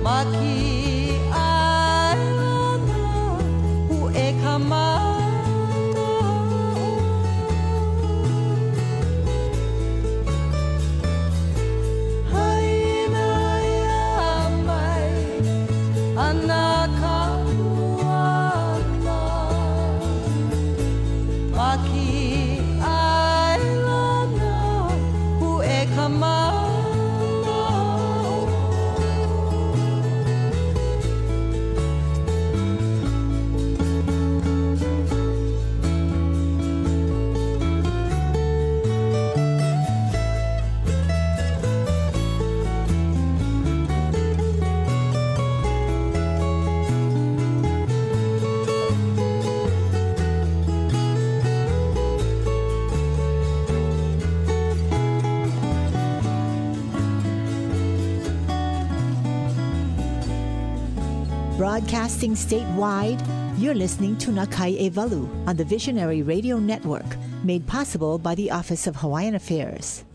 Broadcasting statewide, you're listening to Nakai Evalu on the Visionary Radio Network, made possible by the Office of Hawaiian Affairs.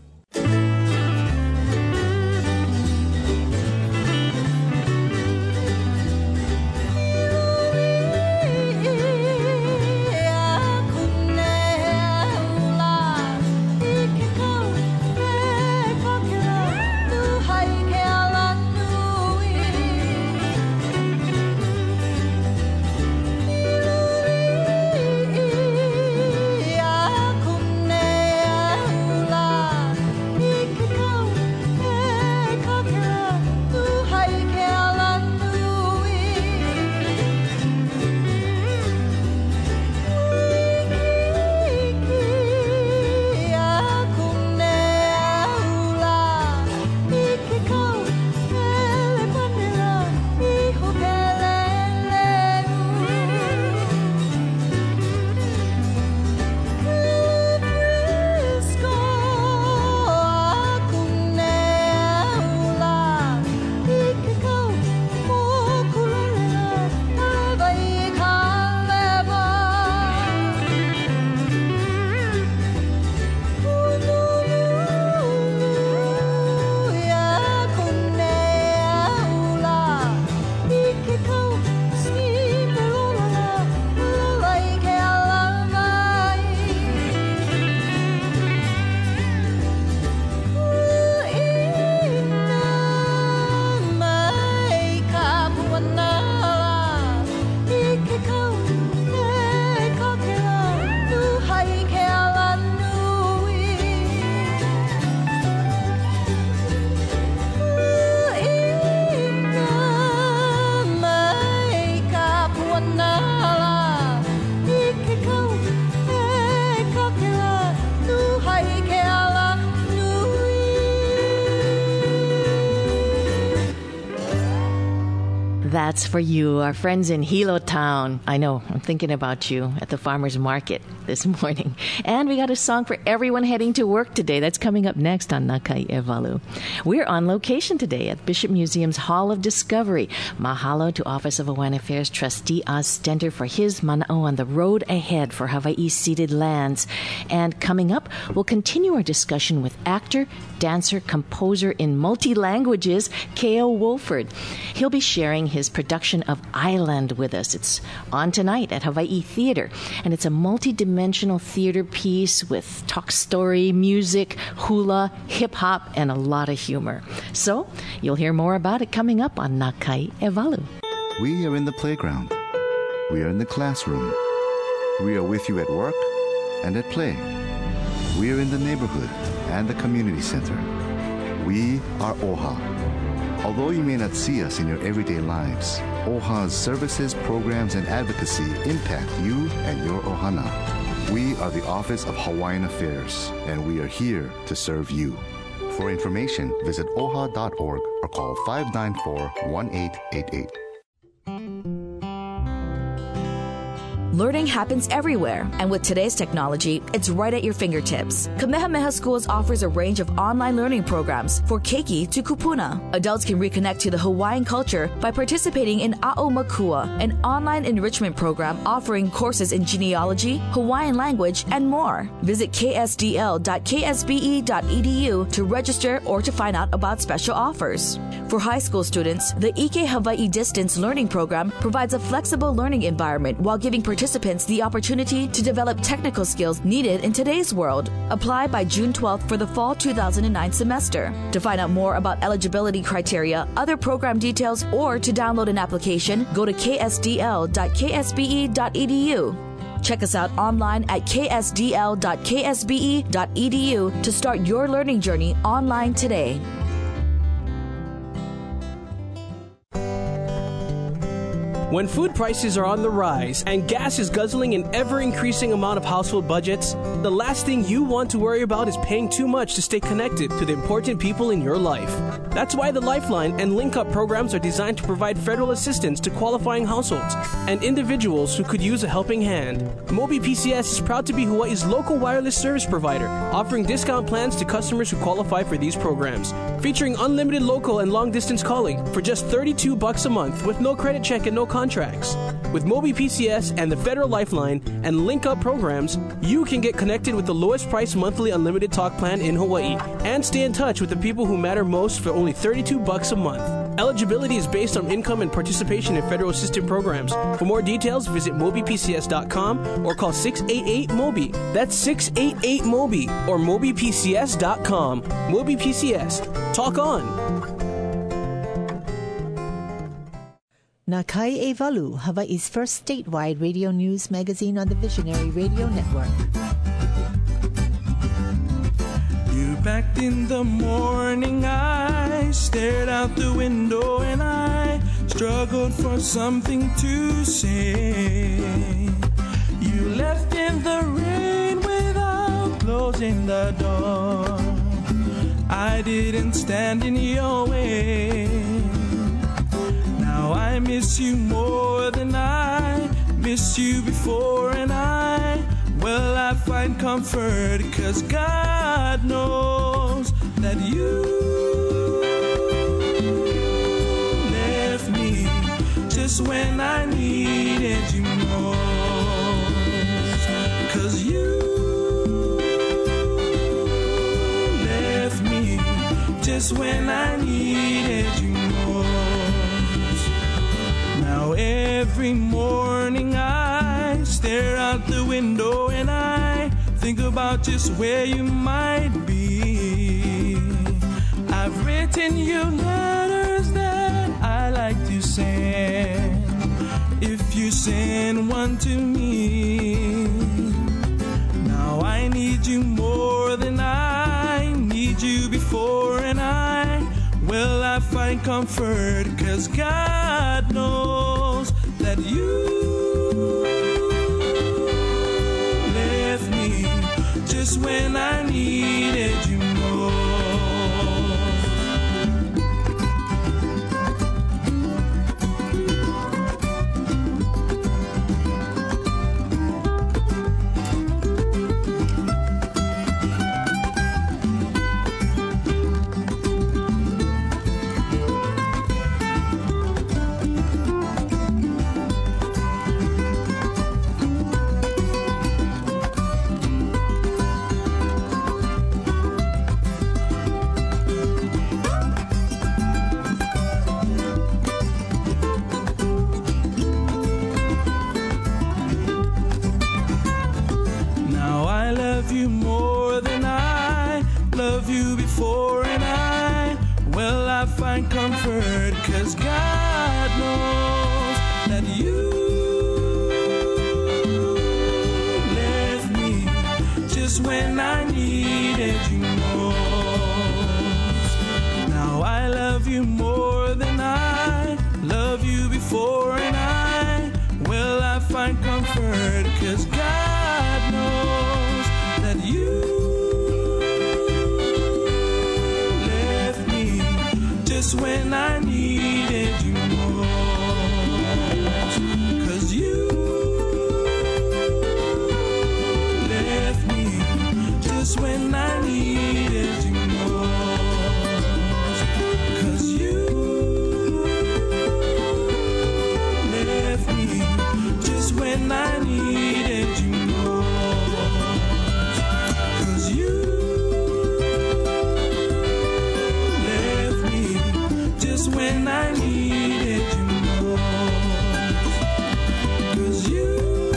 That's for you, our friends in Hilo Town. I know, I'm thinking about you at the farmer's market this morning. And we got a song for everyone heading to work today. That's coming up next on Nakai Evalu. We're on location today at Bishop Museum's Hall of Discovery. Mahalo to Office of Hawaiian Affairs Trustee Oz Stenter for his mana'o on the road ahead for Hawaii's ceded lands. And coming up, we'll continue our discussion with actor, dancer, composer in multi-languages, K.O. Wolford. He'll be sharing his production of Island with us. It's on tonight at Hawaii Theater, and it's a multi-dimensional theater piece with talk story, music, hula, hip-hop, and a lot of humor. So, you'll hear more about it coming up on Nakai Evalu. We are in the playground. We are in the classroom. We are with you at work and at play. We are in the neighborhood and the community center. We are OHA. Although you may not see us in your everyday lives, OHA's services, programs, and advocacy impact you and your ohana. We are the Office of Hawaiian Affairs, and we are here to serve you. For information, visit oha.org or call 594-1888. Learning happens everywhere, and with today's technology, it's right at your fingertips. Kamehameha Schools offers a range of online learning programs for Keiki to Kupuna. Adults can reconnect to the Hawaiian culture by participating in A'o Makua, an online enrichment program offering courses in genealogy, Hawaiian language, and more. Visit ksdl.ksbe.edu to register or to find out about special offers. For high school students, the Ike Hawaii Distance Learning Program provides a flexible learning environment while giving participants the opportunity to develop technical skills needed in today's world. Apply by June 12th for the fall 2009 semester. To find out more about eligibility criteria, other program details, or to download an application, go to ksdl.ksbe.edu. Check us out online at ksdl.ksbe.edu to start your learning journey online today. When food prices are on the rise and gas is guzzling an ever-increasing amount of household budgets, the last thing you want to worry about is paying too much to stay connected to the important people in your life. That's why the Lifeline and Link Up programs are designed to provide federal assistance to qualifying households and individuals who could use a helping hand. Mobi PCS is proud to be Hawaii's local wireless service provider, offering discount plans to customers who qualify for these programs, featuring unlimited local and long-distance calling for just $32 a month with no credit check and no contracts. With Mobi PCS and the Federal Lifeline and Link Up programs, you can get connected with the lowest price monthly unlimited talk plan in Hawaii and stay in touch with the people who matter most for only $32 a month. Eligibility is based on income and participation in federal assistance programs. For more details, visit MobiPCS.com or call 688-MOBI. That's 688-MOBI or MobiPCS.com. Mobi PCS. Talk on. Nakai e Walu, Hawaii's first statewide radio news magazine on the Visionary Radio Network. You packed in the morning, I stared out the window and I struggled for something to say. You left in the rain without closing the door. I didn't stand in your way. Now I miss you more than I missed you before, and I find comfort, 'cause God knows that you left me just when I needed you most. 'Cause you left me just when I needed you most. Now every morning I stare out the window and I think about just where you might be. I've written you letters that I like to send, if you send one to me. Now I need you more than I need you before, and I find comfort, 'cause God knows that you left me just when I needed you most. needed you most. 'Cause you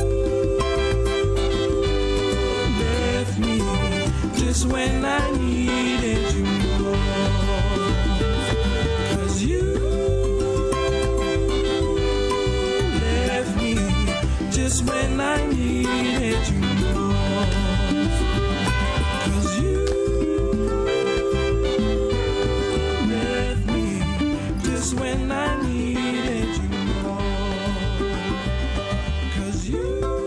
left me just when I needed you most. 'Cause you left me just when I needed you most. 'Cause you left me just when I needed you most. 'Cause you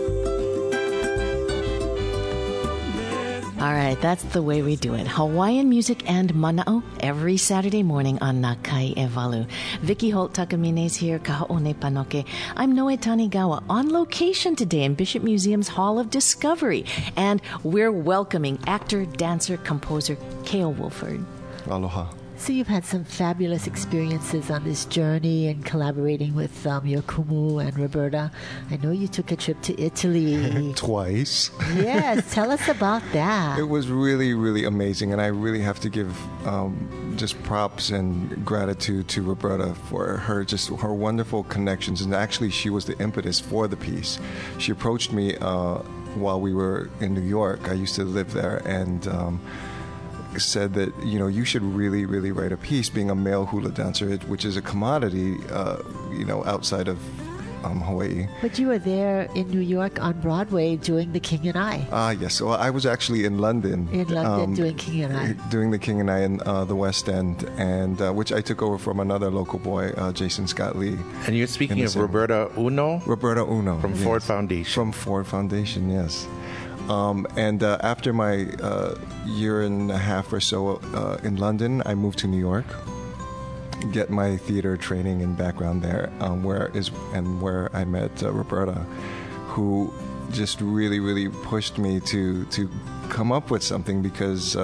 All right, that's the way we do it. Hawaiian music and mana'o every Saturday morning on Nakai Evalu. Vicky Holt Takamine's here, Kaha'one Panoke. I'm Noe Tanigawa on location today in Bishop Museum's Hall of Discovery. And we're welcoming actor, dancer, composer Cale Wolford. Aloha. So you've had some fabulous experiences on this journey and collaborating with your kumu and Roberta. I know you took a trip to Italy. Twice. Yes, tell us about that. It was really, really amazing, and I really have to give just props and gratitude to Roberta for her wonderful connections. And actually, she was the impetus for the piece. She approached me while we were in New York. I used to live there, and said that, you know, you should really, really write a piece, being a male hula dancer, which is a commodity, outside of Hawaii. But you were there in New York on Broadway doing The King and I. Yes. Well, I was actually in London. In London doing King and I. Doing The King and I in the West End, and which I took over from another local boy, Jason Scott Lee. And you're speaking of Roberta Uno? Roberta Uno. From Ford Foundation. From Ford Foundation, yes. And after my year and a half or so in London, I moved to New York, get my theater training and background there, where I met Roberta, who just really, really pushed me to come up with something, because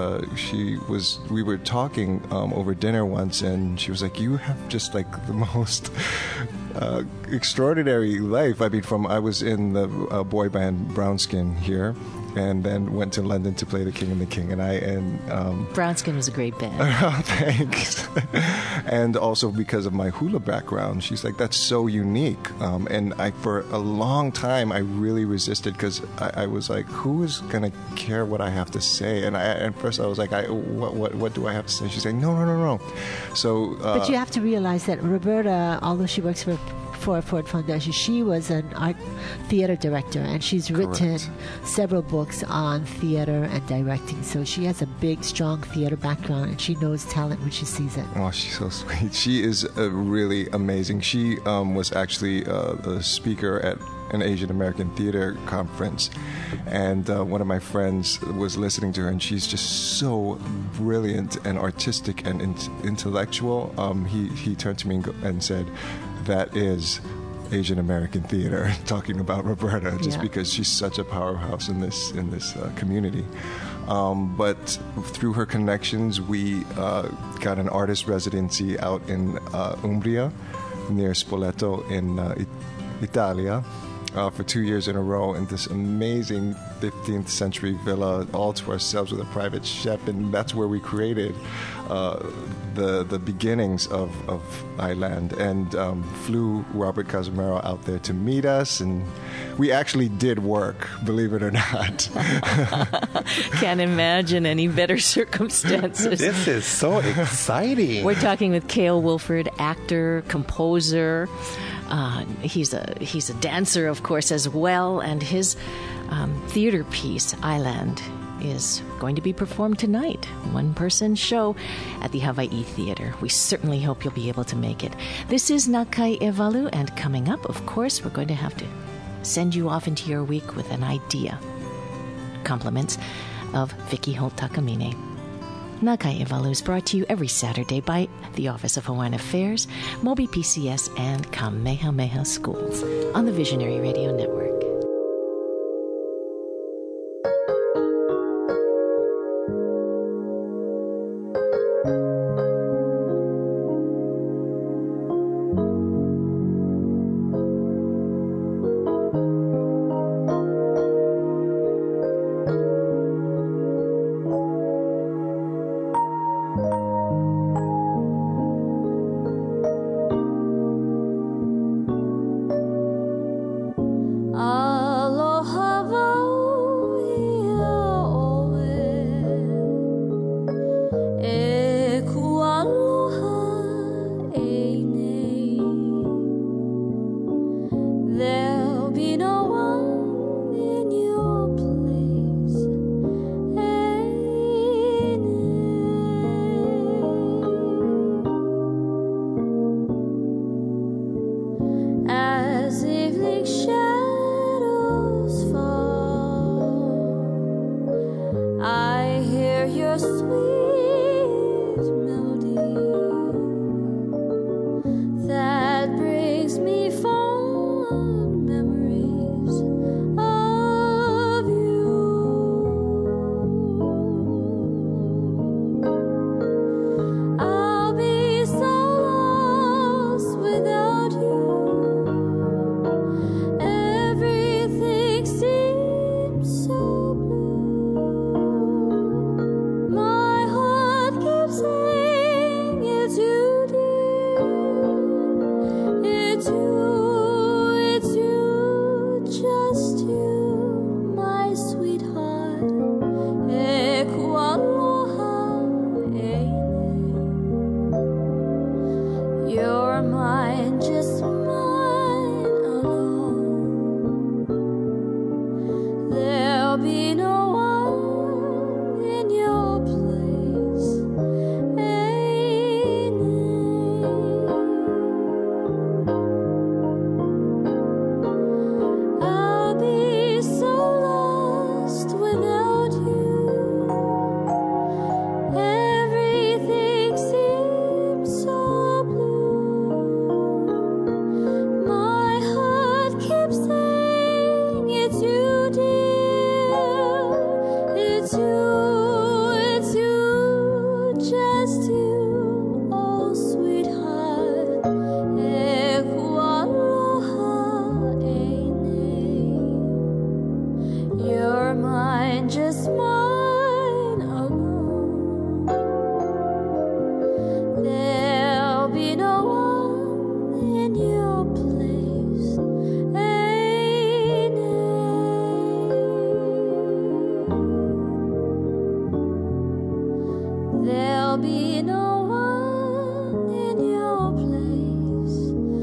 we were talking over dinner once, and she was like, "You have just like the most extraordinary life." I mean, I was in the boy band Brownskin here, and then went to London to play The King and the King and I. And Brownskin was a great band. Thanks. And also because of my hula background, she's like, "That's so unique." And for a long time, I really resisted, because I was like, "Who is gonna care what I have to say?" And at first I was like, "What do I have to say?" She's like, "No." So, but you have to realize that Roberta, although she works for Ford Foundation, she was an art theater director, and she's written several books on theater and directing. So she has a big, strong theater background, and she knows talent when she sees it. Oh, she's so sweet. She is really amazing. She was actually the speaker at an Asian American theater conference, and one of my friends was listening to her, and she's just so brilliant and artistic and intellectual. He turned to me and said, "That is Asian American theater," talking about Roberta, just because she's such a powerhouse in this community. But through her connections, we got an artist residency out in Umbria, near Spoleto in Italia, for 2 years in a row, in this amazing 15th century villa, all to ourselves, with a private chef, and that's where we created the beginnings of Island, and flew Robert Cazimero out there to meet us, and we actually did work, believe it or not. Can't imagine any better circumstances. This is so exciting. We're talking with Cale Wolford, actor, composer. He's a dancer, of course, as well, and his theater piece, Island, is going to be performed tonight. One-person show at the Hawaii Theater. We certainly hope you'll be able to make it. This is Nakai Evalu, and coming up, of course, we're going to have to send you off into your week with an idea. Compliments of Vicky Holt Takamine. Nakai Evalu is brought to you every Saturday by the Office of Hawaiian Affairs, Mobi PCS, and Kamehameha Schools on the Visionary Radio Network. like shadows fall. I hear your sweet melody that brings me fond memories of you. I'll be so lost without you. Everything seems so blue. My heart keeps saying it's you, dear. It's you, just you, my sweetheart. Ekwaloha eine. You're mine, just mine alone. There'll be no one in your place. I'll be so lost without you. Everything seems so blue. My heart keeps saying it's you, dear. It's you, just you, oh sweetheart. Ekwaloha eine. You're mine, just mine alone. There'll be no one in your place. There'll be no one in your place.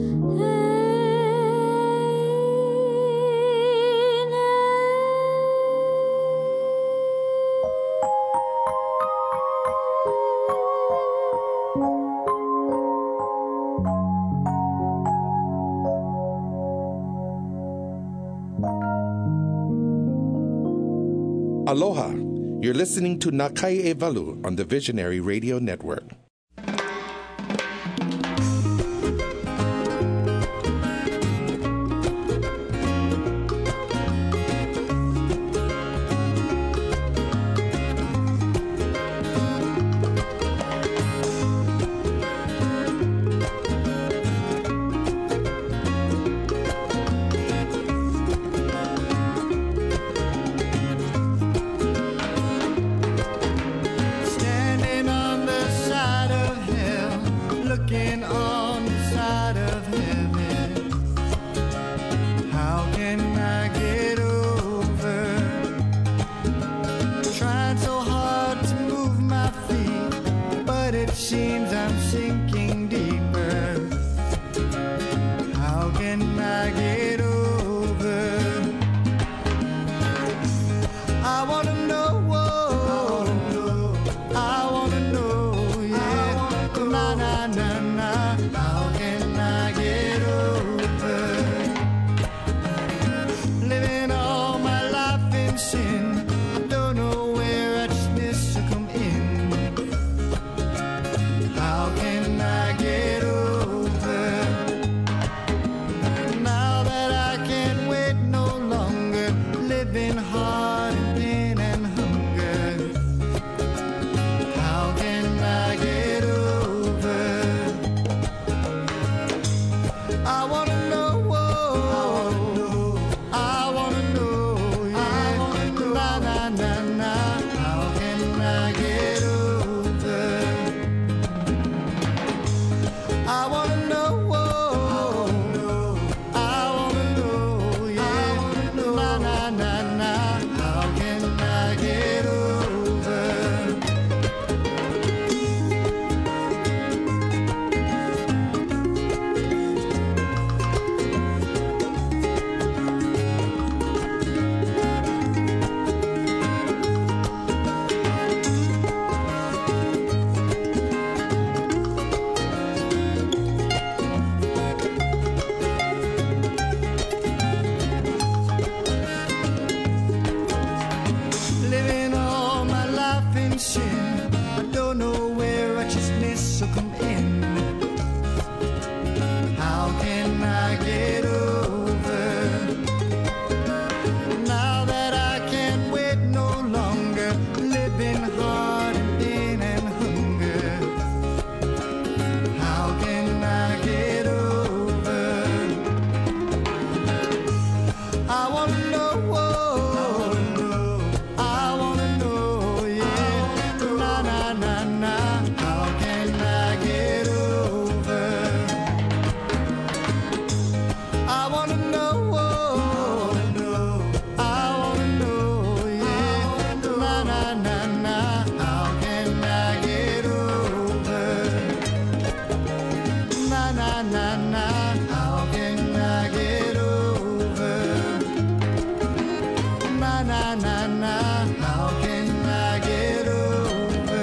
Aloha. You're listening to Nakai Evalu on the Visionary Radio Network. Standing on the side of hell, looking on the side of heaven. How can I get over? Trying so hard to move my feet, but it seems I'm sinking deeper. How can I get over? I wanna know. I wanna know, yeah. Na na na na. How can I get over? Living all my life in sin. I don't know where righteousness to come in. How can I get over? Now that I can't wait no longer, living hard in pain and hunger. How can I get over? I wanna know. I wanna know, yeah. Na na na na. How can I get over? I wanna know. I wanna know, yeah. Na na na na. How can I get over? I get over? Now that I can't wait no longer, living hard in pain and hunger. How can I get over? I wanna know, I wanna know, yeah. Na na na na. How can I get over? I wanna know, I wanna know, yeah. Na na na na. How can I get over? Na na na na. How can I get over? Na na na na. How can I get over?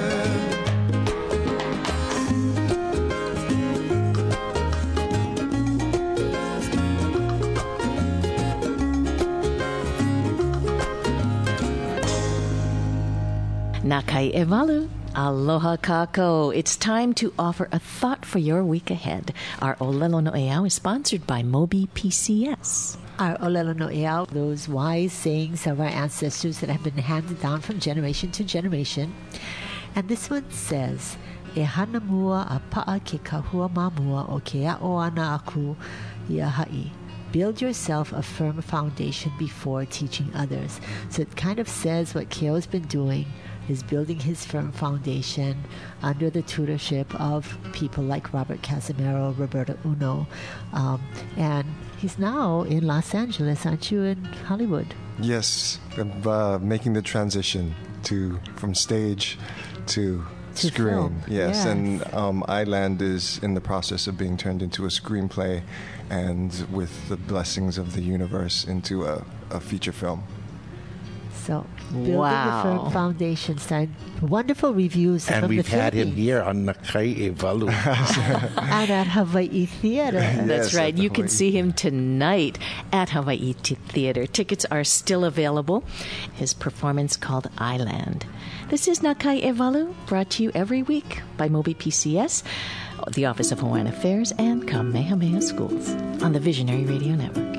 Nakai Evalu. Aloha kako. It's time to offer a thought for your week ahead. Our Olelo no Eau is sponsored by Mobi PCS. Our Olelo no Eau, those wise sayings of our ancestors that have been handed down from generation to generation. And this one says, E hana mua a pa'a ke kahua mamua o ke a'o ana aku ia ha'i. Build yourself a firm foundation before teaching others. So it kind of says what Keo's been doing is building his firm foundation under the tutorship of people like Robert Casimiro, Roberta Uno. And he's now in Los Angeles, aren't you, in Hollywood? Yes, I'm making the transition from stage to screen. Film. Yes, Yes. and Island is in the process of being turned into a screenplay, and with the blessings of the universe, into a feature film. So, building Wow. a firm foundation. Started wonderful reviews And from we've the had him Philippines. here on Nakai Evalu. And at Hawaii Theater. That's right. You can see him tonight at Hawaii Theater. Tickets are still available. His performance called Island. This is Nakai Evalu, brought to you every week by Mobi PCS, the Office of Hawaiian Affairs, and Kamehameha Schools on the Visionary Radio Network.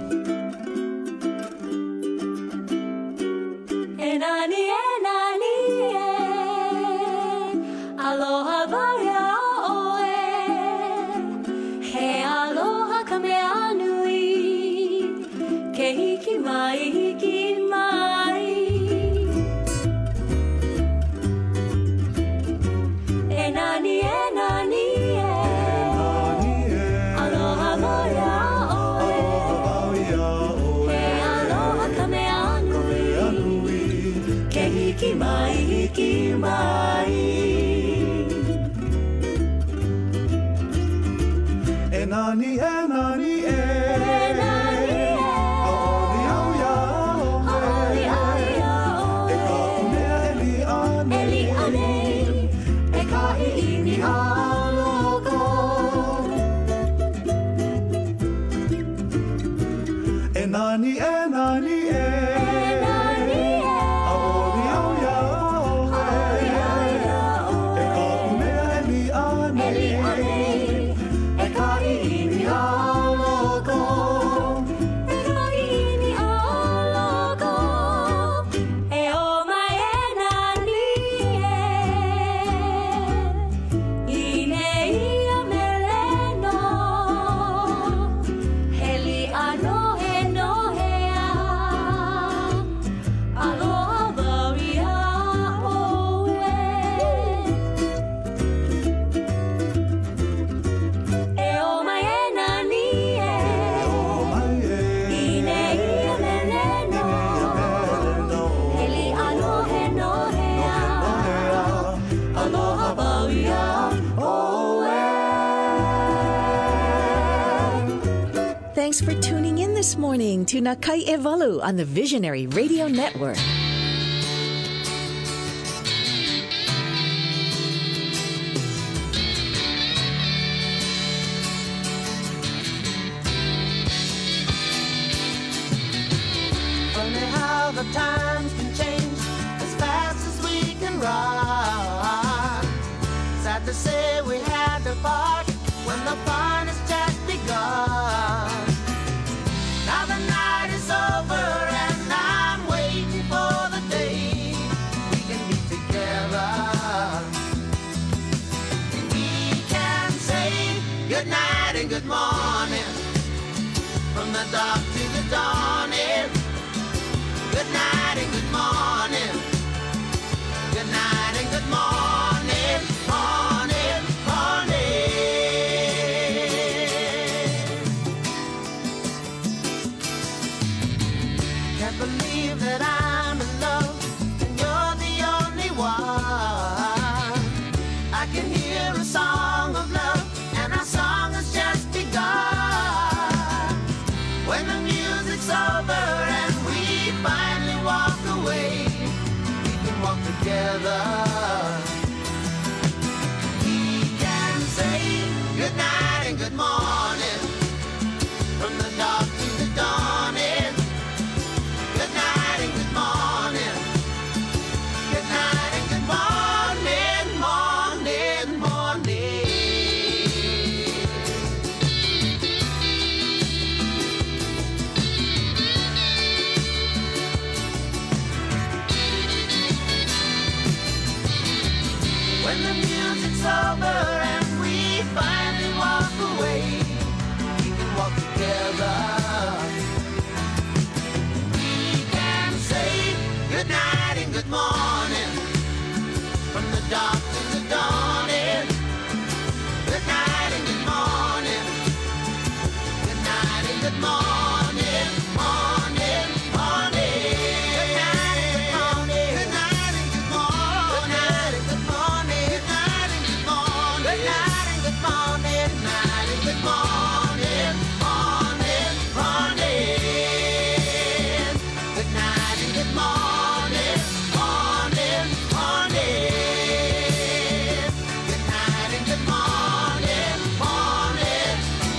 Aloha vaya oe, he aloha ka mea nui, ke hiki mai, hiki mai. E nani, aloha vaya oe, he aloha ka mea nui, ke hiki mai, hiki mai. Nani, Aoli au ia e ka umea eli ane, e ka iini aloko. E nani, Aoli au ia e ka umea eli ane, e ka iini aloko. E ka iini aloko. E o mai e nani I nei ia meleno. Heli ano he no hea. Aloha wau ia oe. E o mai e nani I nei ia meleno. Heli ano he no hea. Aloha wau ia oe. Thanks for tuning in this morning to Nakai Evalu on the Visionary Radio Network. Funny how the times can change as fast as we can run. Sad to say we had to part when the fun has just begun. from the dark to the dawning. Good night and good morning. Good night and good morning, morning, morning. Can't believe that I'm in love and you're the only one. I can hear a song of love and our song has just begun. When the music's over and we finally walk away, we can walk together. We can say good night and good morning from the dark to the dawning. Good night and good morning. Good night and good morning, morning, morning. When the music's over and we finally walk away, we can walk together. We can say good night and good morning from the dark to the dawning. Good night and good morning. Good night and good morning, morning, morning. Good night and good morning. Good night and good morning. Good night and good morning. Good night and good morning. Good night and good morning. Morning, morning. Good night and good morning. Morning, morning. Good night and good morning. Morning.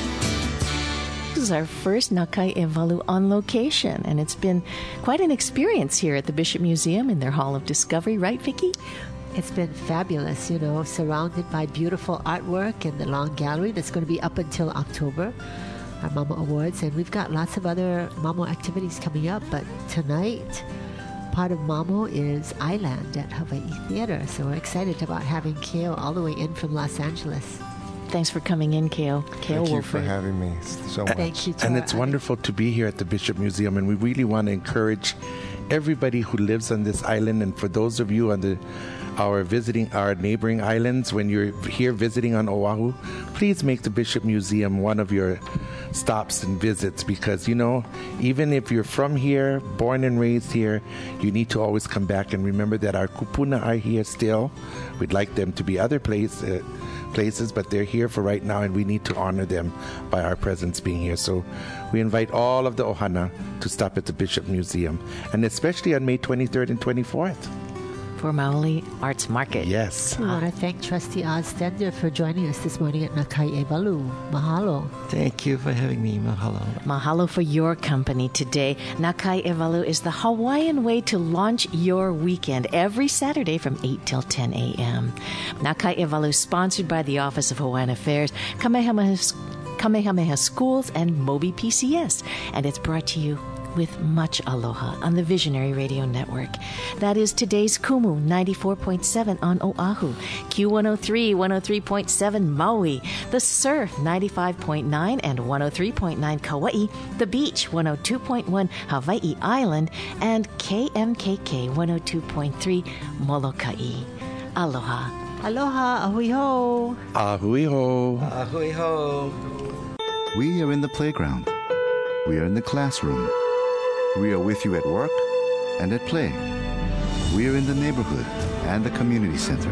This is our first Nakai Evalu on location, and it's been quite an experience here at the Bishop Museum in their Hall of Discovery, right, Vicki? It's been fabulous, surrounded by beautiful artwork in the long gallery that's going to be up until October, our Mamo Awards. And we've got lots of other Mamo activities coming up, but tonight, part of Mamo is Island at Hawaii Theater. So we're excited about having Keo all the way in from Los Angeles. Thanks for coming in, Keo. Keo Thank you Wolford. for having me so much. Thank you. And it's wonderful to be here at the Bishop Museum, and we really want to encourage everybody who lives on this island, and for those of you on our neighboring islands, when you're here visiting on Oahu, please make the Bishop Museum one of your stops and visits, because even if you're from here, born and raised here, you need to always come back and remember that our kupuna are here still. We'd like them to be other places, but they're here for right now, and we need to honor them by our presence being here. So we invite all of the ohana to stop at the Bishop Museum, and especially on May 23rd and 24th. For Maoli Arts Market. Yes. We want to thank Trustee Ostender for joining us this morning at Nakai Evalu. Mahalo. Thank you for having me. Mahalo. Mahalo for your company today. Nakai Evalu is the Hawaiian way to launch your weekend every Saturday from 8 till 10 a.m. Nakai Evalu, sponsored by the Office of Hawaiian Affairs, Kamehameha Schools, and Mobi PCS. And it's brought to you with much aloha on the Visionary Radio Network. That is today's Kumu 94.7 on Oahu, Q103, 103.7 Maui, The Surf 95.9 and 103.9 Kauai, The Beach 102.1 Hawaii Island, and KMKK 102.3 Molokai. Aloha. Aloha, ahui ho. Ahui ho. Ahui ho. We are in the playground. We are in the classroom. We are with you at work and at play. We are in the neighborhood and the community center.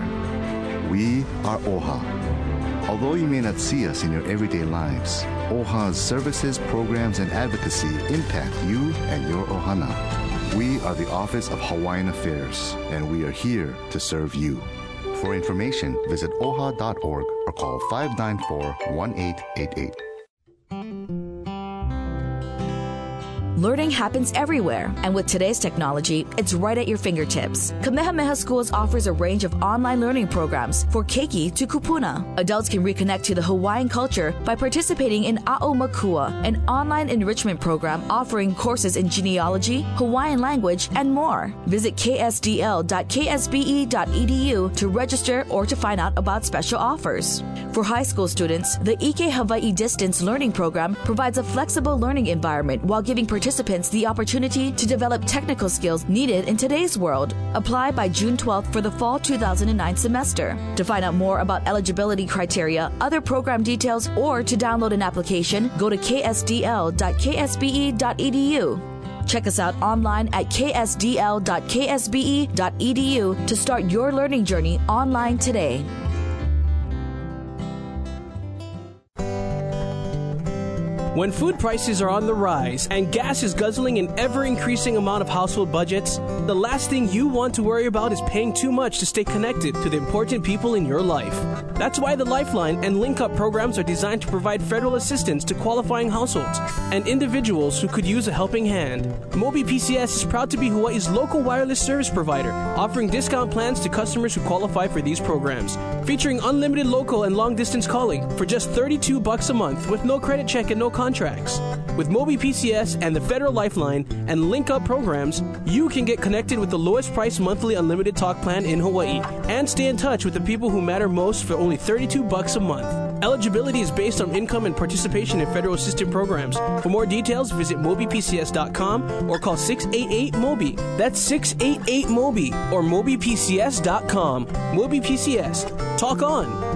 We are OHA. Although you may not see us in your everyday lives, OHA's services, programs, and advocacy impact you and your ohana. We are the Office of Hawaiian Affairs, and we are here to serve you. For information, visit oha.org or call 594-1888. Learning happens everywhere, and with today's technology, it's right at your fingertips. Kamehameha Schools offers a range of online learning programs for Keiki to Kupuna. Adults can reconnect to the Hawaiian culture by participating in A'o Makua, an online enrichment program offering courses in genealogy, Hawaiian language, and more. Visit ksdl.ksbe.edu to register or to find out about special offers. For high school students, the Ike Hawaii Distance Learning Program provides a flexible learning environment while giving participants the opportunity to develop technical skills needed in today's world. Apply by June 12th for the fall 2009 semester. To find out more about eligibility criteria, other program details, or to download an application, go to ksdl.ksbe.edu. Check us out online at ksdl.ksbe.edu to start your learning journey online today. When food prices are on the rise and gas is guzzling an ever-increasing amount of household budgets, the last thing you want to worry about is paying too much to stay connected to the important people in your life. That's why the Lifeline and Link Up programs are designed to provide federal assistance to qualifying households and individuals who could use a helping hand. Mobi PCS is proud to be Hawaii's local wireless service provider, offering discount plans to customers who qualify for these programs, featuring unlimited local and long-distance calling for just $32 a month with no credit check and no contracts. With Mobi PCS and the Federal Lifeline and Link Up programs, you can get connected with the lowest price monthly unlimited talk plan in Hawaii and stay in touch with the people who matter most for only $32 a month. Eligibility is based on income and participation in federal assistance programs. For more details, visit MobiPCS.com or call 688-MOBI. That's 688-MOBI or MobiPCS.com. Mobi PCS. Talk on.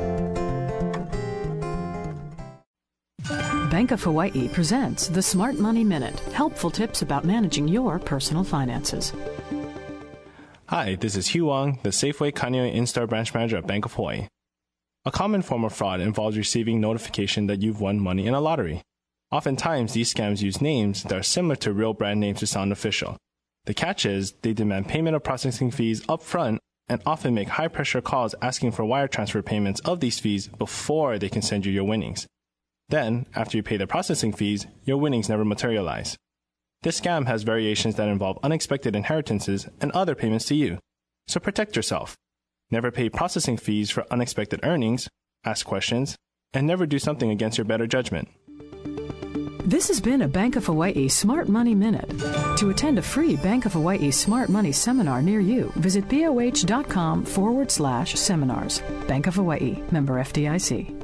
Bank of Hawaii presents the Smart Money Minute, helpful tips about managing your personal finances. Hi, this is Hugh Wong, the Safeway Kaneohe In-Store Branch Manager at Bank of Hawaii. A common form of fraud involves receiving notification that you've won money in a lottery. Oftentimes, these scams use names that are similar to real brand names to sound official. The catch is, they demand payment of processing fees up front and often make high-pressure calls asking for wire transfer payments of these fees before they can send you your winnings. Then, after you pay the processing fees, your winnings never materialize. This scam has variations that involve unexpected inheritances and other payments to you. So protect yourself. Never pay processing fees for unexpected earnings, ask questions, and never do something against your better judgment. This has been a Bank of Hawaii Smart Money Minute. To attend a free Bank of Hawaii Smart Money seminar near you, visit boh.com/seminars. Bank of Hawaii, member FDIC.